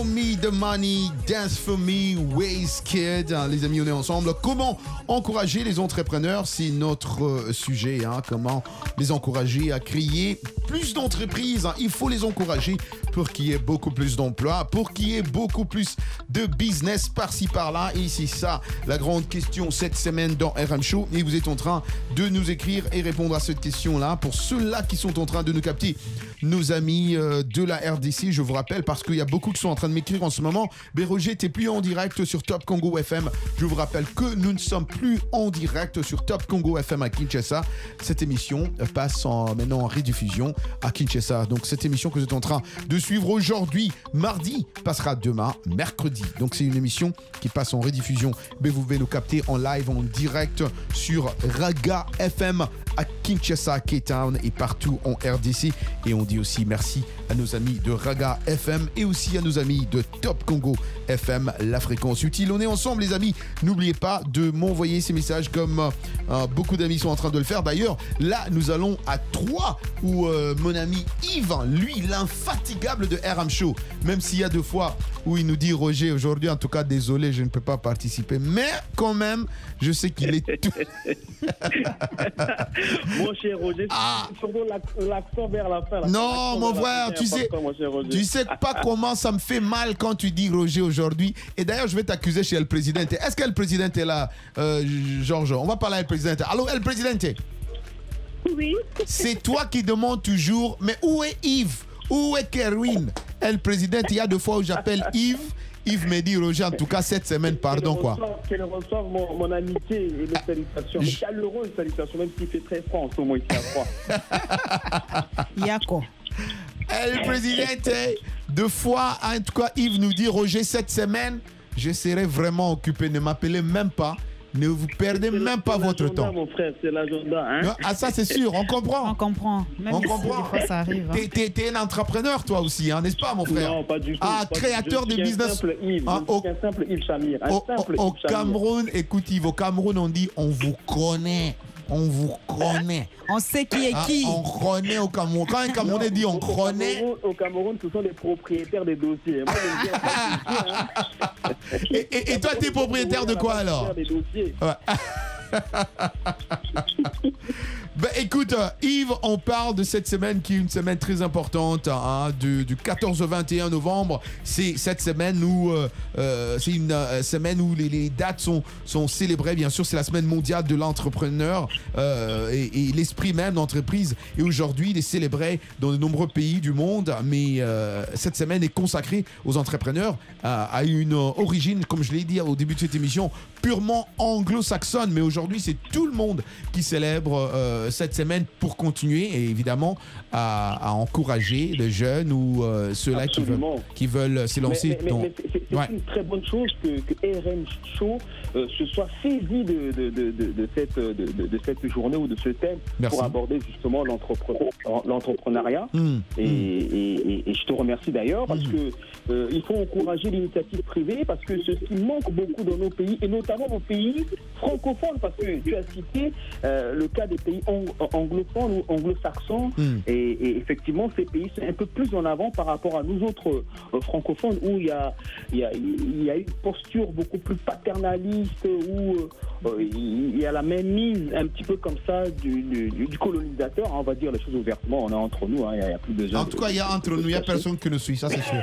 Me the Money, Dance for Me, Wizkid. Les amis, on est ensemble. Comment encourager les entrepreneurs? C'est notre sujet. Comment les encourager à créer plus d'entreprises? Il faut les encourager pour qu'il y ait beaucoup plus d'emplois, pour qu'il y ait beaucoup plus de business par-ci par-là. Et c'est ça la grande question cette semaine dans RM Show. Et vous êtes en train de nous écrire et répondre à cette question-là. Pour ceux-là qui sont en train de nous capter, nos amis de la RDC, je vous rappelle, parce qu'il y a beaucoup qui sont en train de m'écrire en ce moment. Mais Roger, t'es plus en direct sur Top Congo FM. Je vous rappelle que nous ne sommes plus en direct sur Top Congo FM à Kinshasa. Cette émission passe maintenant en rediffusion à Kinshasa. Donc cette émission que vous êtes en train de suivre aujourd'hui, mardi, passera demain, mercredi. Donc c'est une émission qui passe en rediffusion. Mais vous pouvez nous capter en live, en direct sur Raga FM à Kinshasa, K-Town et partout en RDC. Et on dit aussi merci à nos amis de Raga FM et aussi à nos amis de Top Congo FM, la fréquence utile. On est ensemble, les amis. N'oubliez pas de m'envoyer ces messages comme beaucoup d'amis sont en train de le faire. D'ailleurs, là, nous allons à 3 où mon ami Yves, lui, l'infatigable de RM Show, même s'il y a 2 fois où il nous dit Roger, aujourd'hui, en tout cas, désolé, je ne peux pas participer. Mais quand même, je sais qu'il est tout... Mon cher Roger, surtout l'accent vers la fin. Non, mon frère, tu sais pas comment ça me fait mal quand tu dis Roger aujourd'hui. Et d'ailleurs, je vais t'accuser chez El Presidente. Est-ce que El Presidente est là, Georges? On va parler à El Presidente. Allô, El Presidente? Oui. C'est toi qui demandes toujours, mais où est Yves? Où est Kerwin? El Presidente, il y a 2 fois où j'appelle Yves. Yves me dit, Roger, en tout cas, cette semaine, pardon, quoi. Qu'elle reçoive mon amitié et mes salutations. Mes chaleureuses salutations, même s'il fait très froid en ce moment ici à froid. Yako. El Presidente, 2 fois, en tout cas, Yves nous dit, Roger, cette semaine, je serai vraiment occupé. Ne m'appelez même pas. Ne vous perdez même pas votre temps. Mon frère, c'est l'agenda. Hein? Ah, ça, c'est sûr, on comprend. On comprend. Même on si comprend. des fois, ça arrive. T'es un entrepreneur, toi aussi, hein, n'est-ce pas, mon frère? Non, pas du tout. Ah, créateur de business. Un simple Yves Chamir. Au Cameroun, écoute, Yves, au Cameroun, on dit on vous connaît. On vous connaît. On sait qui est qui. On connaît au Cameroun. Quand un Camerounais dit on connaît. Au Cameroun, ce sont les propriétaires des dossiers. Moi, et toi, t'es propriétaire de quoi alors? Des dossiers. Ouais. Ben écoute, Yves, on parle de cette semaine qui est une semaine très importante, du 14 au 21 novembre. C'est cette semaine où c'est une semaine où les dates sont célébrées. Bien sûr, c'est la semaine mondiale de l'entrepreneur et l'esprit même d'entreprise. Et aujourd'hui, il est célébré dans de nombreux pays du monde. Mais cette semaine est consacrée aux entrepreneurs à une origine, comme je l'ai dit au début de cette émission, purement anglo-saxonne. Mais aujourd'hui, c'est tout le monde qui célèbre cette semaine pour continuer et évidemment à encourager les jeunes ou ceux-là qui veulent s'y lancer. Mais c'est une très bonne chose que RM Show se soit saisi de cette journée ou de ce thème. Merci. Pour aborder justement l'entrepreneuriat. Et je te remercie d'ailleurs parce que il faut encourager l'initiative privée parce que ce qui manque beaucoup dans nos pays et notamment nos pays francophones parce que tu as cité le cas des pays anglophones ou anglo-saxons et effectivement ces pays sont un peu plus en avant par rapport à nous autres francophones où il y a une posture beaucoup plus paternaliste où il y a la même mise un petit peu comme ça du colonisateur, on va dire les choses ouvertement, on est entre nous, il y a plus besoin. En tout cas, il y a entre nous, il n'y a personne qui nous suit, ça c'est sûr.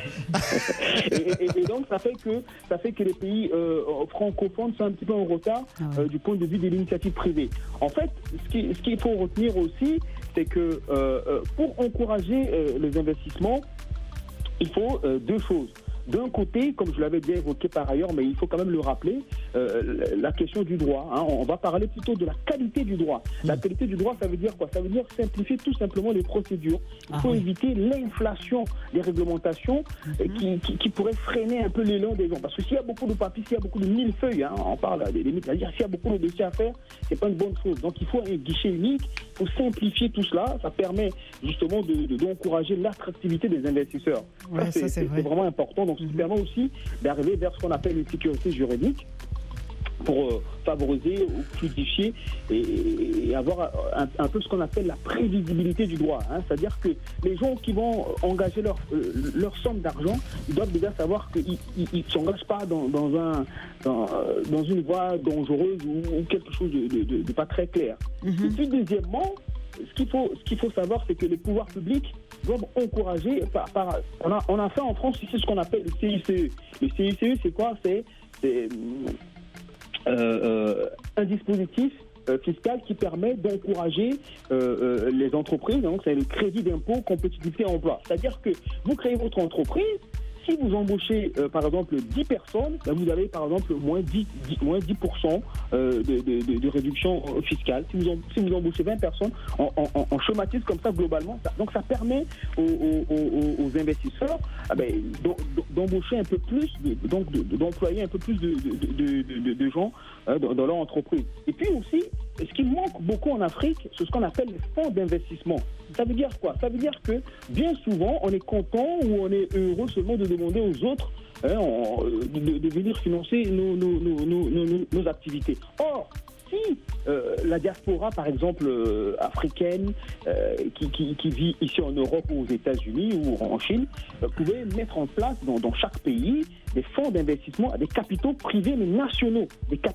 et donc ça fait que les pays francophones sont un petit peu en retard du point de vue de l'initiative privée. En fait, ce qu'il faut retenir aussi, c'est que pour encourager les investissements, il faut 2 choses. D'un côté, comme je l'avais déjà évoqué par ailleurs, mais il faut quand même le rappeler, la question du droit. On va parler plutôt de la qualité du droit. La qualité du droit, ça veut dire quoi? Ça veut dire simplifier tout simplement les procédures. Il faut éviter l'inflation des réglementations qui pourrait freiner un peu l'élan des gens. Parce que s'il y a beaucoup de papiers, s'il y a beaucoup de millefeuilles, on parle des limites, c'est-à-dire s'il y a beaucoup de dossiers à faire, c'est pas une bonne chose. Donc il faut un guichet unique pour simplifier tout cela. Ça permet justement d'encourager l'attractivité des investisseurs. Ouais, ça, c'est vraiment important. Donc, ça permet aussi d'arriver vers ce qu'on appelle une sécurité juridique. favoriser ou fluidifier et avoir un peu ce qu'on appelle la prévisibilité du droit. C'est-à-dire que les gens qui vont engager leur somme d'argent, ils doivent déjà savoir qu'ils ne s'engagent pas dans une voie dangereuse ou quelque chose de pas très clair. Et puis deuxièmement, ce qu'il faut savoir, c'est que les pouvoirs publics doivent encourager. On a fait en France ici ce qu'on appelle le CICE. Le CICE, c'est quoi? C'est un dispositif fiscal qui permet d'encourager les entreprises. Donc, c'est le crédit d'impôt, compétitivité, emploi. C'est-à-dire que vous créez votre entreprise. Si vous embauchez, par exemple, 10 personnes, vous avez, par exemple, moins 10% de réduction fiscale. Si vous embauchez 20 personnes, on schématise comme ça globalement. Donc, ça permet aux investisseurs d'embaucher un peu plus, d'employer un peu plus de gens dans leur entreprise. Et puis aussi, ce qui manque beaucoup en Afrique, c'est ce qu'on appelle les fonds d'investissement. Ça veut dire quoi? Ça veut dire que bien souvent, on est content ou on est heureux seulement de demander aux autres de venir financer nos activités. Or, si la diaspora, par exemple, africaine, qui vit ici en Europe ou aux États-Unis ou en Chine, pouvait mettre en place dans chaque pays des fonds d'investissement, des capitaux privés mais nationaux,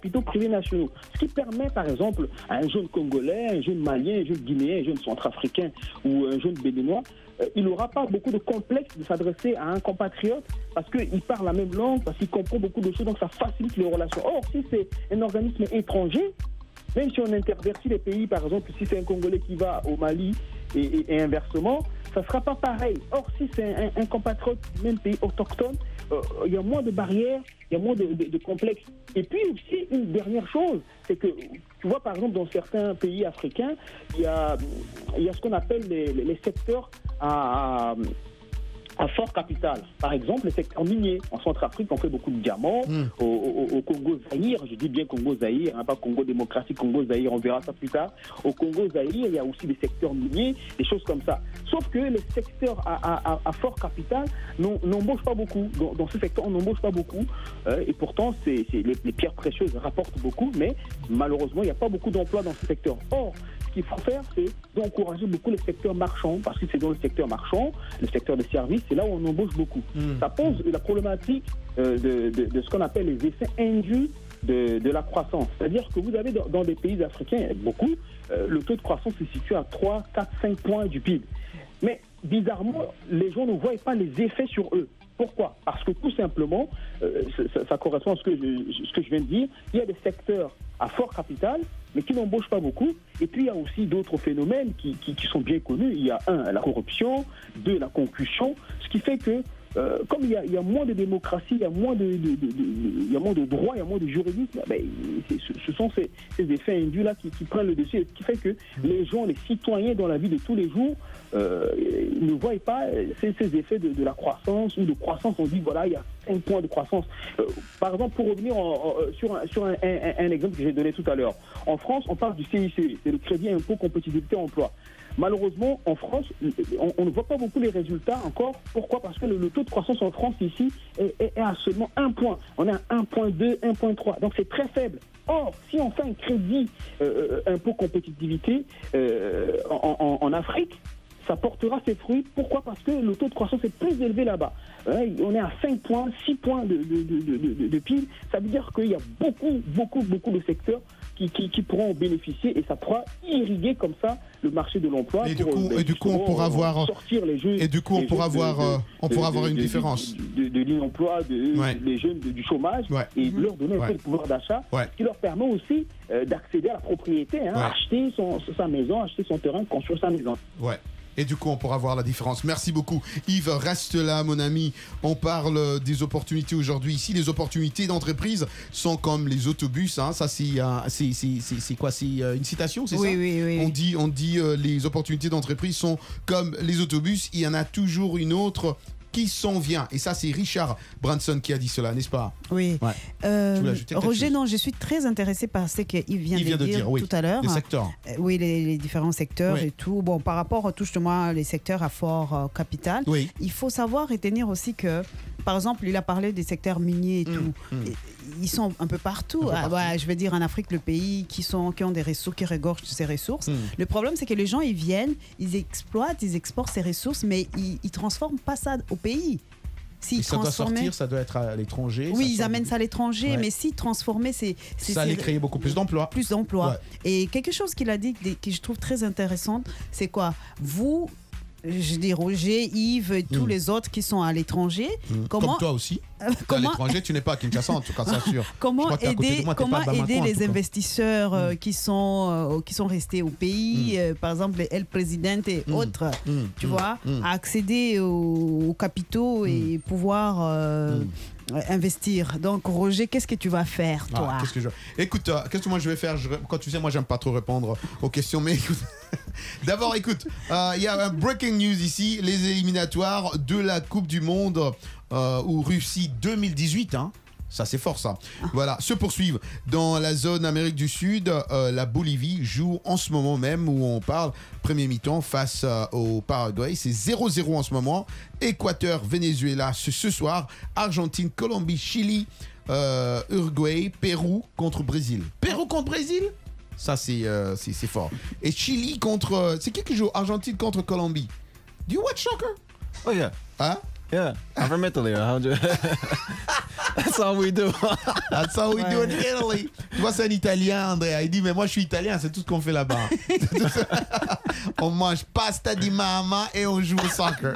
ce qui permet, par exemple, à un jeune Congolais, un jeune Malien, un jeune Guinéen, un jeune Centrafricain ou un jeune Béninois, il n'aura pas beaucoup de complexe de s'adresser à un compatriote parce qu'il parle la même langue, parce qu'il comprend beaucoup de choses, donc ça facilite les relations. Or, si c'est un organisme étranger, même si on intervertit les pays, par exemple, si c'est un Congolais qui va au Mali et inversement, ça ne sera pas pareil. Or, si c'est un compatriote du même pays autochtone, il y a moins de barrières, il y a moins de complexes. Et puis aussi, une dernière chose, c'est que, tu vois, par exemple, dans certains pays africains, il y a ce qu'on appelle les secteurs à fort capital. Par exemple, le secteur minier. En Centrafrique, on fait beaucoup de diamants. Au Congo-Zaïre, je dis bien Congo-Zaïre, pas Congo démocratique, Congo-Zaïre, on verra ça plus tard. Au Congo-Zaïre, il y a aussi des secteurs miniers, des choses comme ça. Sauf que les secteurs à fort capital n'embauchent pas beaucoup. Dans ce secteur, on n'embauche pas beaucoup. Et pourtant, les pierres précieuses rapportent beaucoup, mais malheureusement, il n'y a pas beaucoup d'emplois dans ce secteur. Or, ce qu'il faut faire, c'est d'encourager beaucoup les secteurs marchands, parce que c'est dans le secteur marchand, le secteur des services, c'est là où on embauche beaucoup. Ça pose la problématique de ce qu'on appelle les effets induits de la croissance. C'est-à-dire que vous avez dans des pays africains, beaucoup, le taux de croissance se situe à 3, 4, 5 points du PIB. Mais bizarrement, les gens ne voient pas les effets sur eux. Pourquoi? Parce que tout simplement, ça correspond à ce que je viens de dire, il y a des secteurs à fort capital, mais qui n'embauchent pas beaucoup. Et puis il y a aussi d'autres phénomènes qui sont bien connus. Il y a la corruption, la concussion, ce qui fait que comme il y a moins de démocratie, il y a moins de droits, il y a moins de juridisme, ce sont ces effets induits-là qui prennent le dessus, ce qui fait que les gens, les citoyens dans la vie de tous les jours, ne voient pas ces effets de la croissance ou de croissance. On dit, voilà, il y a 5 points de croissance. Par exemple, pour revenir sur un exemple que j'ai donné tout à l'heure, en France, on parle du CICE, c'est le crédit impôt compétitivité emploi. Malheureusement, en France, on ne voit pas beaucoup les résultats encore. Pourquoi? Parce que le taux de croissance en France ici est à seulement 1 point. On est à 1,2, 1,3. Donc c'est très faible. Or, si on fait un crédit impôt compétitivité en Afrique, ça portera ses fruits. Pourquoi? Parce que le taux de croissance est plus élevé là-bas. On est à 5 points, 6 points de PIB. Ça veut dire qu'il y a beaucoup de secteurs qui pourront en bénéficier et ça pourra irriguer comme ça le marché de l'emploi. Et du coup, on pourra avoir sortir les jeunes. Et du coup, on pourra avoir une différence de l'emploi des jeunes du chômage et leur donner un peu de pouvoir d'achat, ce qui leur permet aussi d'accéder à la propriété, acheter sa maison, acheter son terrain, construire sa maison. Et du coup, on pourra voir la différence. Merci beaucoup. Yves, reste là, mon ami. On parle des opportunités aujourd'hui. Ici, les opportunités d'entreprise sont comme les autobus. Ça, c'est quoi? C'est une citation, c'est ça? Oui. On dit les opportunités d'entreprise sont comme les autobus. Il y en a toujours une autre qui s'en vient. Et ça, c'est Richard Branson qui a dit cela, n'est-ce pas? Oui. Roger, non, je suis très intéressée par ce qu'il vient de dire tout à l'heure. Les secteurs. Oui, les différents secteurs et tout. Bon, par rapport justement les secteurs à fort capital, il faut savoir et tenir aussi que, par exemple, il a parlé des secteurs miniers et tout. ils sont un peu partout. Je veux dire, en Afrique, le pays qui ont des ressources, qui regorgent de ces ressources. Le problème, c'est que les gens, ils viennent, ils exploitent, ils exportent ces ressources, mais ils ne transforment pas ça au pays. Et ça doit sortir, ça doit être à l'étranger. Oui, ils amènent ça à l'étranger, mais si transformer, ça allait créer beaucoup plus d'emplois. Plus d'emplois. Ouais. Et quelque chose qu'il a dit que je trouve très intéressant, c'est quoi? Vous, je dis Roger, Yves et tous les autres qui sont à l'étranger. Comme toi aussi. À l'étranger, tu n'es pas à Kinshasa, en tout cas, c'est sûr. Comment aider les investisseurs qui sont restés au pays, par exemple les El Presidente et autres, tu vois, à accéder aux capitaux et pouvoir investir. Donc Roger, qu'est-ce que tu vas faire, toi? Écoute, qu'est-ce que moi je vais faire? Quand tu sais, moi j'aime pas trop répondre aux questions, mais écoute. D'abord, écoute, il y a un breaking news ici, les éliminatoires de la Coupe du Monde ou Russie 2018, hein. Ça c'est fort ça. Voilà, se poursuivent dans la zone Amérique du Sud. La Bolivie joue en ce moment même où on parle, premier mi-temps face au Paraguay. C'est 0-0 en ce moment. Équateur, Venezuela ce soir. Argentine, Colombie, Chili, Uruguay, Pérou contre Brésil. Pérou contre Brésil? Ça c'est fort. Et Chili contre... c'est qui joue? Argentine contre Colombie. Do you watch soccer? Oh yeah. Hein? Yeah, I'm from Italy. That's all we do. That's all we do in Italy. Tu vois, c'est un Italien, Andrea. Il dit, mais moi, je suis italien, c'est tout ce qu'on fait là-bas. On mange pasta di mamma et on joue au soccer.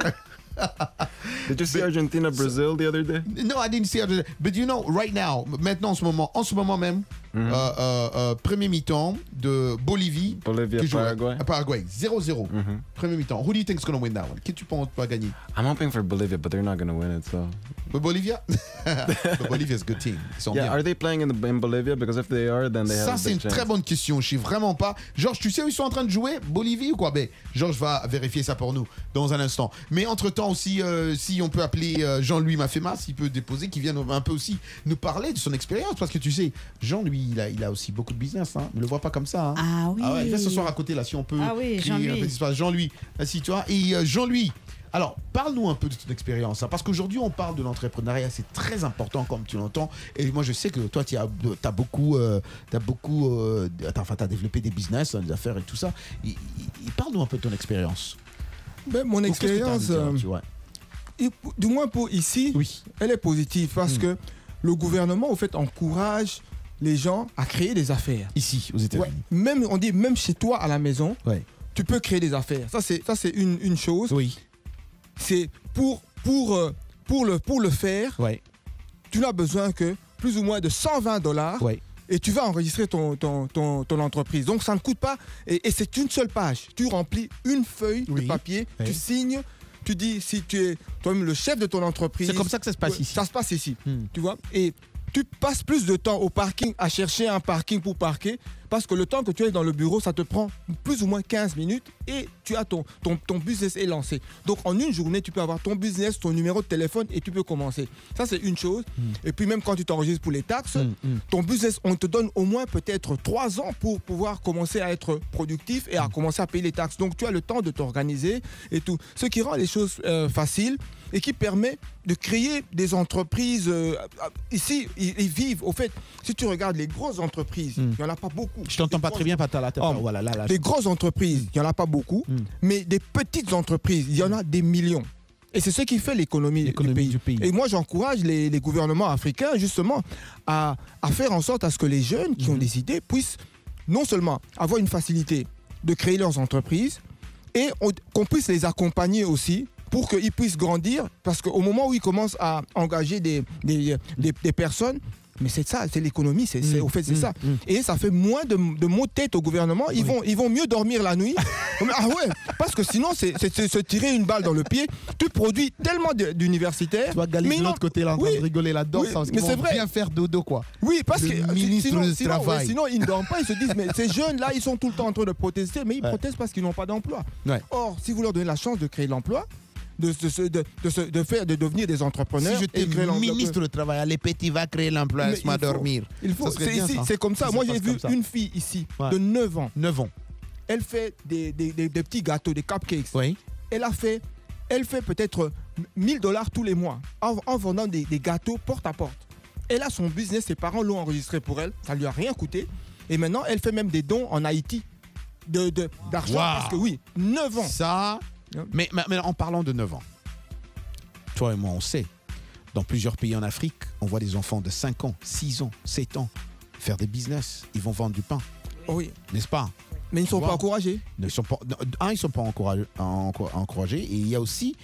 Did you see Argentina-Brazil the other day? No, I didn't see Argentina. But you know, right now, maintenant, en ce moment même, premier mi-temps de Bolivie. Paraguay. 0-0. Premier mi-temps. Who do you think is going to win that one? Qui tu penses va gagner? I'm hoping for Bolivia, but they're not going to win it, so... But Bolivia? But Bolivia is a good team. Yeah, are they playing in Bolivia? Because if they are, then they have a big chance. Ça, c'est une très bonne question. Je sais vraiment pas. Georges, tu sais où ils sont en train de jouer? Bolivie ou quoi? Ben, Georges va vérifier ça pour nous dans un instant. Mais entre-temps aussi, si on peut appeler Jean-Louis Mafema, s'il peut déposer, qui vienne un peu aussi nous parler de son expérience. Parce que tu sais, Jean-Louis, il a aussi beaucoup de business. Hein. Ne le vois pas comme ça. Hein. Ah oui. Ah ouais, il va s'asseoir à côté là, si on peut. Ah oui, Jean-Louis. Jean-Louis, assis-toi. Et Jean-Louis, alors, parle-nous un peu de ton expérience. Hein, parce qu'aujourd'hui, on parle de l'entrepreneuriat. C'est très important, comme tu l'entends. Et moi, je sais que toi, tu as beaucoup. T'as développé des business, des affaires et tout ça. Parle-nous un peu de ton expérience. Ben, mon expérience, du moins pour ici, elle est positive parce que le gouvernement, au fait, encourage les gens à créer des affaires. Ici, aux États-Unis. Même, on dit, même chez toi à la maison, tu peux créer des affaires. Ça, c'est une chose. Oui. C'est pour le faire, tu n'as besoin que plus ou moins de $120 et tu vas enregistrer ton entreprise. Donc, ça ne coûte pas. Et c'est une seule page. Tu remplis une feuille de papier, tu signes, tu dis si tu es toi-même le chef de ton entreprise. C'est comme ça que ça se passe ici. Ça se passe ici, tu vois. Et tu passes plus de temps au parking à chercher un parking pour parquer parce que le temps que tu es dans le bureau, ça te prend plus ou moins 15 minutes et tu as ton business est lancé. Donc en une journée, tu peux avoir ton business, ton numéro de téléphone et tu peux commencer. Ça, c'est une chose. Et puis même quand tu t'enregistres pour les taxes, ton business, on te donne au moins peut-être 3 ans pour pouvoir commencer à être productif et à commencer à payer les taxes. Donc tu as le temps de t'organiser et tout. Ce qui rend les choses faciles et qui permet de créer des entreprises. Ici, ils vivent. Au fait, si tu regardes les grosses entreprises, il n'y en a pas beaucoup. Je t'entends pas très bien, pas la tête. Des grosses entreprises, il n'y en a pas beaucoup. Mais des petites entreprises, il y en a des millions. Et c'est ce qui fait l'économie du pays. Et moi, j'encourage les gouvernements africains, justement, à faire en sorte à ce que les jeunes qui ont des idées puissent non seulement avoir une facilité de créer leurs entreprises, et qu'on puisse les accompagner aussi pour qu'ils puissent grandir, parce qu'au moment où ils commencent à engager des personnes, mais c'est ça, c'est l'économie, au fait c'est ça. Et ça fait moins de maux de tête au gouvernement, ils vont mieux dormir la nuit. Ah ouais, parce que sinon c'est se tirer une balle dans le pied. Tu produis tellement d'universitaires. Tu vas galer de l'autre côté là, en train de rigoler là-dedans, mais c'est vrai. Bien faire dodo quoi. Oui, parce que ministre du Travail. Sinon ils ne dorment pas, ils se disent mais ces jeunes là, ils sont tout le temps en train de protester, mais ils protestent parce qu'ils n'ont pas d'emploi. Or, si vous leur donnez la chance de créer de l'emploi, de devenir des entrepreneurs. Si j'étais ministre du Travail, les petits va créer l'emploi, laisse-moi dormir. C'est comme ça. Moi, j'ai vu une fille ici de 9 ans. 9 ans. Elle fait des petits gâteaux, des cupcakes. Oui. Elle fait peut-être $1000 tous les mois en vendant des gâteaux porte à porte. Elle a son business, ses parents l'ont enregistré pour elle, ça lui a rien coûté. Et maintenant, elle fait même des dons en Haïti d'argent. Parce que oui, 9 ans. Ça, mais en parlant de 9 ans, toi et moi, on sait, dans plusieurs pays en Afrique, on voit des enfants de 5 ans, 6 ans, 7 ans faire des business. Ils vont vendre du pain. Oui. N'est-ce pas? Mais ils ne sont pas encouragés. Ils ne sont pas encouragés. Et il y a aussi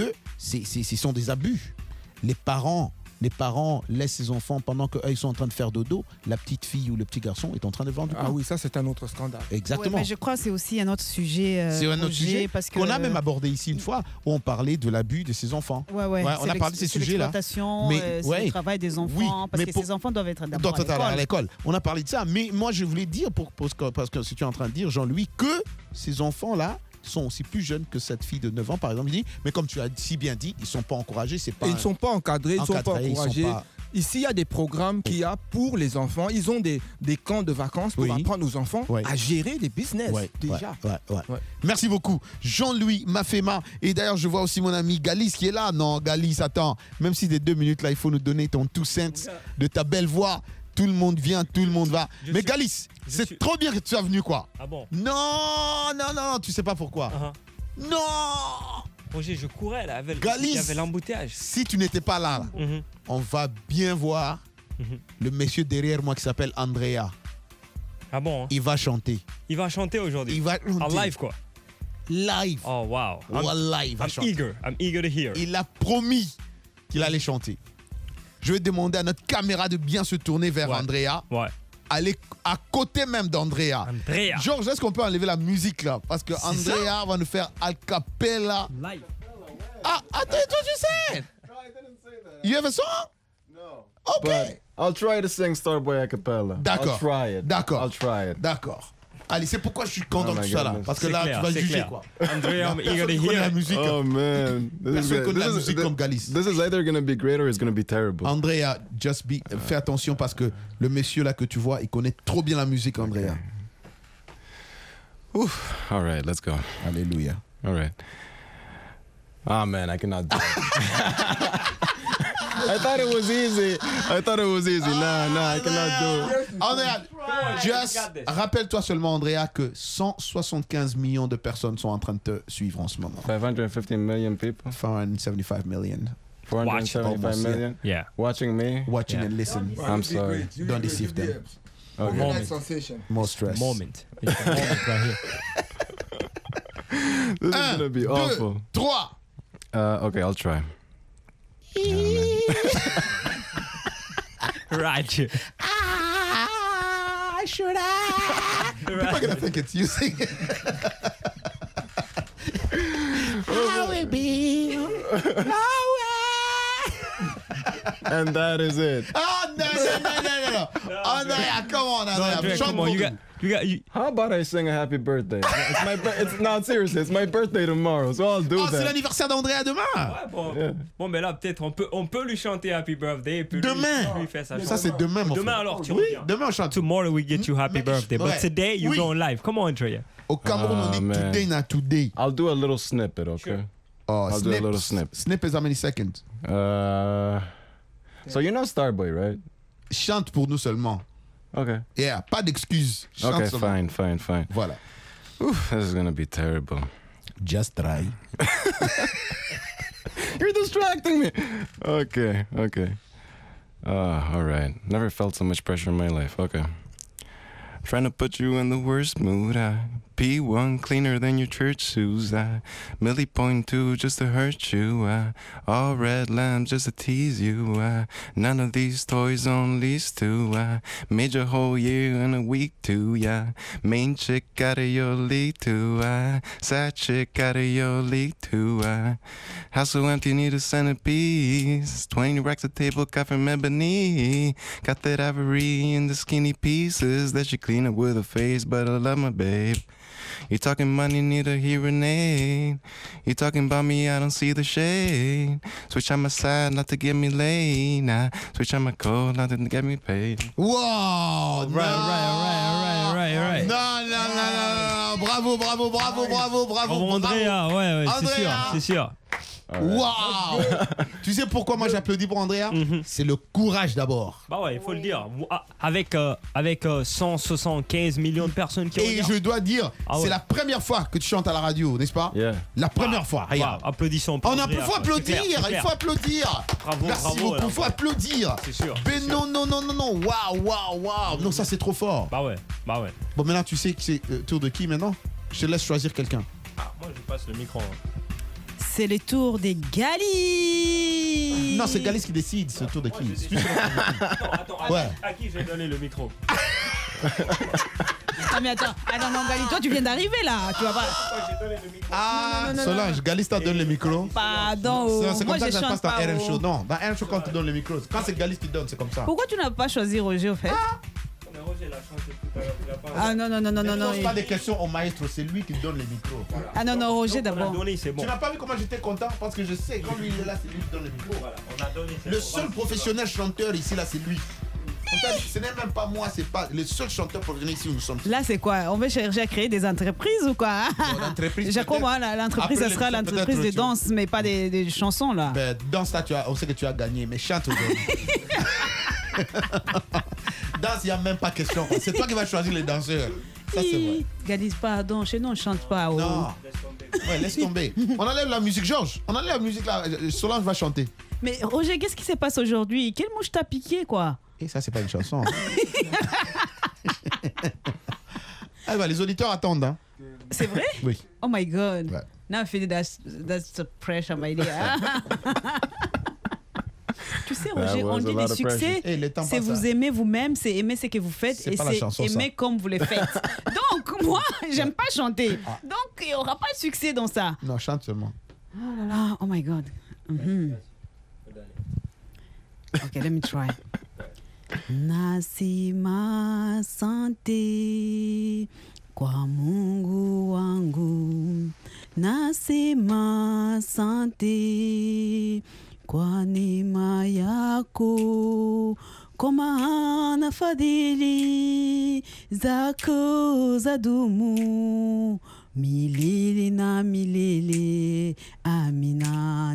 ce sont des abus. Les parents laissent ses enfants pendant qu'ils sont en train de faire dodo. La petite fille ou le petit garçon est en train de vendre du pain. Ah oui, ça c'est un autre scandale. Exactement. Ouais, mais je crois que c'est aussi un autre sujet. C'est un autre sujet parce qu'on a même abordé ici une fois où on parlait de l'abus de ses enfants. Ouais, on a parlé de ces sujets-là. L'exploitation, c'est le travail des enfants, parce que ces enfants doivent être d'abord à l'école. On a parlé de ça, mais moi je voulais dire, parce que si tu es en train de dire, Jean-Louis, que ces enfants-là sont aussi plus jeunes que cette fille de 9 ans, par exemple. Il dit, mais comme tu as si bien dit, ils ne sont pas encouragés. Ils ne sont pas encadrés, ils ne sont pas encouragés. Ici, il y a des programmes qu'il y a pour les enfants. Ils ont des camps de vacances pour apprendre aux enfants à gérer des business, déjà. Merci beaucoup, Jean-Louis Mafema. Et d'ailleurs, je vois aussi mon ami Galice qui est là. Non, Galice, attends. Même si des 2 minutes, là, il faut nous donner ton tout sense de ta belle voix. Tout le monde vient, tout le monde va. Mais Galice, c'est trop bien que tu sois venu, quoi. Ah bon? Non, tu sais pas pourquoi. Non! Roger, je courais là, Galice, il y avait l'embouteillage. Si tu n'étais pas là, on va bien voir le monsieur derrière moi qui s'appelle Andrea. Ah bon? Il va chanter. Il va chanter aujourd'hui? Il va chanter. En live, quoi? Live. Oh, wow. Live. I'm eager to hear. Il a promis qu'il allait chanter. Je vais demander à notre caméra de bien se tourner vers Andrea. Ouais. Aller à côté même d'Andrea. Georges, est-ce qu'on peut enlever la musique là? Parce que Andrea va nous faire a cappella. Live. Ah, attends, toi tu sais. You have a song? No. Okay. But I'll try to sing Starboy a cappella. D'accord. I'll try it. D'accord. I'll try it. D'accord. Allez, c'est pourquoi je suis content de tout ça là. Parce que là, tu vas juger quoi. Andrea, I'm eager to hear la musique. Oh man. Personne connaît la musique comme Galice. This is either going to be great or it's going to be terrible. Andrea, fais attention parce que le monsieur là que tu vois, il connaît trop bien la musique, Andrea. Oof. All right, let's go. Alléluia. All right. Ah man, I cannot do it. I thought it was easy. Nah, I cannot do it. Andrea, rappelle-toi seulement, Andrea, que 175 millions de personnes sont en train de te suivre en ce moment. 550 million people? 475 million. 475 million? Yeah. Watching me? Watching and listening. I'm sorry. Don't deceive them. Okay. More stress. Moment. It's a moment right here. This is going to be awful. 3. Okay, I'll try. Right. Should I? People are going to think it's you singing. How will be? And that is it. Oh, no. Andrea, come on, Andrea. Come on, you How about I sing a happy birthday? Not seriously, it's my birthday tomorrow, so I'll do that. C'est l'anniversaire d'Andrea demain. Ouais, bon. Yeah. Bon, mais là, peut-être on peut lui chanter Happy Birthday. Demain. Lui faire sa ça, c'est demain, mon frère. Demain, alors, tu reviens. Demain, on chante. Tomorrow, we get you Happy Birthday. But today, you go live. Come on, Andrea. Au Cameroun, on dit man. today, not today. I'll do a little snippet, okay? Sure. I'll do a little snip. Snip is how many seconds? So you know Starboy, right? Chante pour nous seulement. Okay. Yeah, pas d'excuses. Okay, seulement. fine. Voilà. Oof, this is gonna be terrible. Just try. You're distracting me. Okay. All right. Never felt so much pressure in my life. Okay. Trying to put you in the worst mood. P1 cleaner than your church shoes. Millie point 2 just to hurt you. All red lambs just to tease you. None of these toys on lease too. Made your whole year in a week too. Yeah, main chick out of your league too. Sad chick out of your league too. House so empty, need a centerpiece. 20 racks of table cut from ebony. Got that ivory in the skinny pieces that you clean up with a face, but I love my babe. You talking money, need a hearing aid. You talking about me, I don't see the shade. Switch on my side, not to get me laid. Nah, switch on my code, not to get me paid. Wow! Right. Non. Bravo. Andrea, ouais, Andrea. c'est sûr. Waouh. Tu sais pourquoi moi j'applaudis pour Andrea? C'est le courage d'abord. Bah ouais, il faut le dire. Avec 175 millions de personnes qui regardent. Et je dois dire, c'est la première fois que tu chantes à la radio, n'est-ce pas? La première fois. Regarde. Applaudissons. Il faut applaudir. Il faut applaudir. Bravo, merci beaucoup. Il faut applaudir. C'est sûr. Mais non. Waouh. Non, ça c'est trop fort. Bah ouais. Bon, maintenant tu sais que c'est le tour de qui maintenant? Je te laisse choisir quelqu'un. Moi je passe le micro. C'est le tour des Galis. Non, c'est Galis qui décide. C'est le tour de qui? Attends, à qui j'ai donné le micro? Mais attends, non, Galis, toi tu viens d'arriver là. Tu vas pas. J'ai donné le micro. Non. Solange, Galis t'a donné le micro. Pardon. C'est comme ça que ça se passe dans RM Show. Oh. Non, dans RM Show, quand tu donnes le micro, quand c'est Galis qui donne, c'est comme ça. Pourquoi tu n'as pas choisi Roger au fait? Roger l'a chanté tout à l'heure. Ah non. Ne pose pas des questions au maestro, c'est lui qui donne les micros. Voilà. Ah non, Roger d'abord. Bon. Tu n'as pas vu comment j'étais content parce que je sais, quand lui il est là, c'est lui qui donne les micros. Voilà. On a donné, le seul professionnel chanteur ici, là, c'est lui. Ce n'est même pas moi, c'est pas le seul chanteur professionnel ici où nous sommes. Là, c'est quoi? On veut chercher à créer des entreprises ou quoi? Je crois, l'entreprise, ça sera l'entreprise de danse, mais pas des chansons, là. Ben, danse, là, on sait que tu as gagné, mais chante aujourd'hui. Danse, il n'y a même pas question. C'est toi qui vas choisir les danseurs. Ça, c'est vrai. Galis, pardon, chez nous, on ne chante pas. Oh. Non. Ouais, laisse tomber. On enlève la musique, Georges. On enlève la musique, là. Solange va chanter. Mais Roger, qu'est-ce qui se passe aujourd'hui? Quelle mouche t'a piqué, quoi? Et ça, c'est pas une chanson. Ah, bah, les auditeurs attendent. Hein. C'est vrai? Oui. Oh my God. Ouais. Now I feel that's the pressure, my dear. Tu sais, Roger, on dit des succès, c'est vous aimer vous-même, c'est aimer ce que vous faites et c'est aimer comme vous le faites. Donc, moi, j'aime pas chanter. Donc, il n'y aura pas de succès dans ça. Non, chante seulement. Oh là là, oh my God. Okay, let me try. Nasima sante kwa Mungu wangu. Nasima sante kwa neema yako, kwa maana fadhili zako zadumu milele na milele. Amina.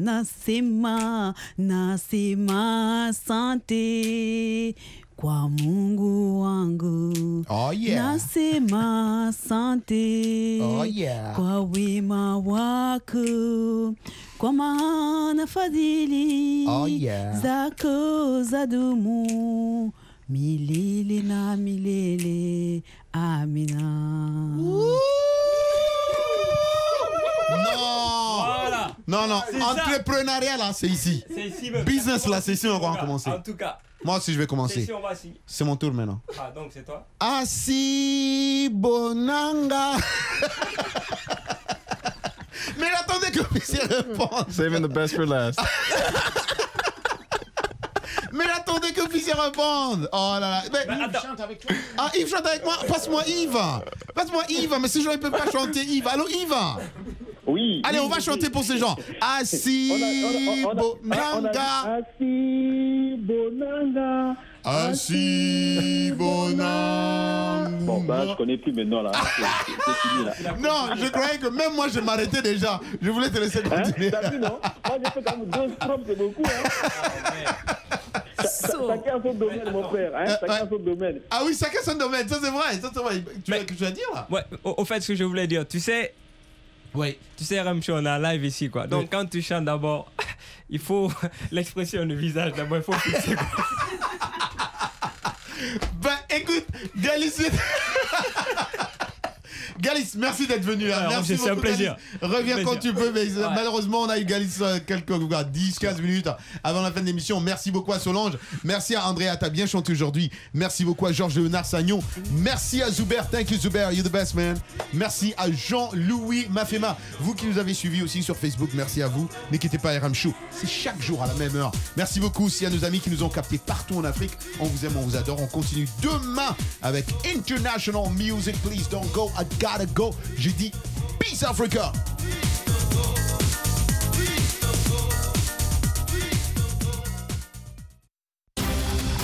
Nasema asante kwa Mungu wangu. Oh yeah. Nasema asante kwa wema wako, kwa maana fadhili zako zadumu milele na milele. Amina. Non, entrepreneuriat là, c'est ici. C'est ici business là, c'est ici on va commencer. En tout cas. Moi aussi je vais commencer. C'est mon tour maintenant. Ah, donc c'est toi. Asi Bonanga. Mais attendez que l'officier réponde. Saving the best for last. Mais attendez que l'officier réponde. Oh là là. Mais Yves chante avec toi. Ah, Yves chante avec moi. Passe-moi Yves. Mais ces gens ils peuvent pas chanter Yves. Allô Yves. Oui. Allez, on va chanter pour ces gens. Asi Bonanga. Asi Bonanga. Asi Bonanga. Bon, bah, je connais plus maintenant là. C'est fini là. Non, je croyais que même moi je m'arrêtais déjà. Je voulais te laisser continuer. T'as vu, non? Moi j'ai fait quand même 2 strophes, c'est beaucoup. Chacun son domaine, mon frère. Chacun son domaine. Ah oui, chacun son domaine. Ça c'est vrai. Tu vas dire là? Ouais, au fait, ce que je voulais dire, tu sais. Oui. Tu sais, Ramcho, on est en live ici, quoi. Donc, quand tu chantes d'abord, il faut l'expression du visage d'abord, il faut fixer. Ben, écoute, Galis, merci d'être venu. Hein. Merci beaucoup, c'est un plaisir. Galis. Reviens quand tu peux, mais malheureusement, on a eu Galis quelques 10-15 minutes avant la fin de l'émission. Merci beaucoup à Solange. Merci à Andrea, t'as bien chanté aujourd'hui. Merci beaucoup à Georges Léonard Sagnon. Merci à Zuber. Thank you, Zuber. You're the best, man. Merci à Jean-Louis Mafema. Vous qui nous avez suivis aussi sur Facebook, merci à vous. Ne quittez pas RM Show. C'est chaque jour à la même heure. Merci beaucoup aussi à nos amis qui nous ont captés partout en Afrique. On vous aime, on vous adore. On continue demain avec International Music. Please don't go. I gotta go. J'ai dit peace Africa.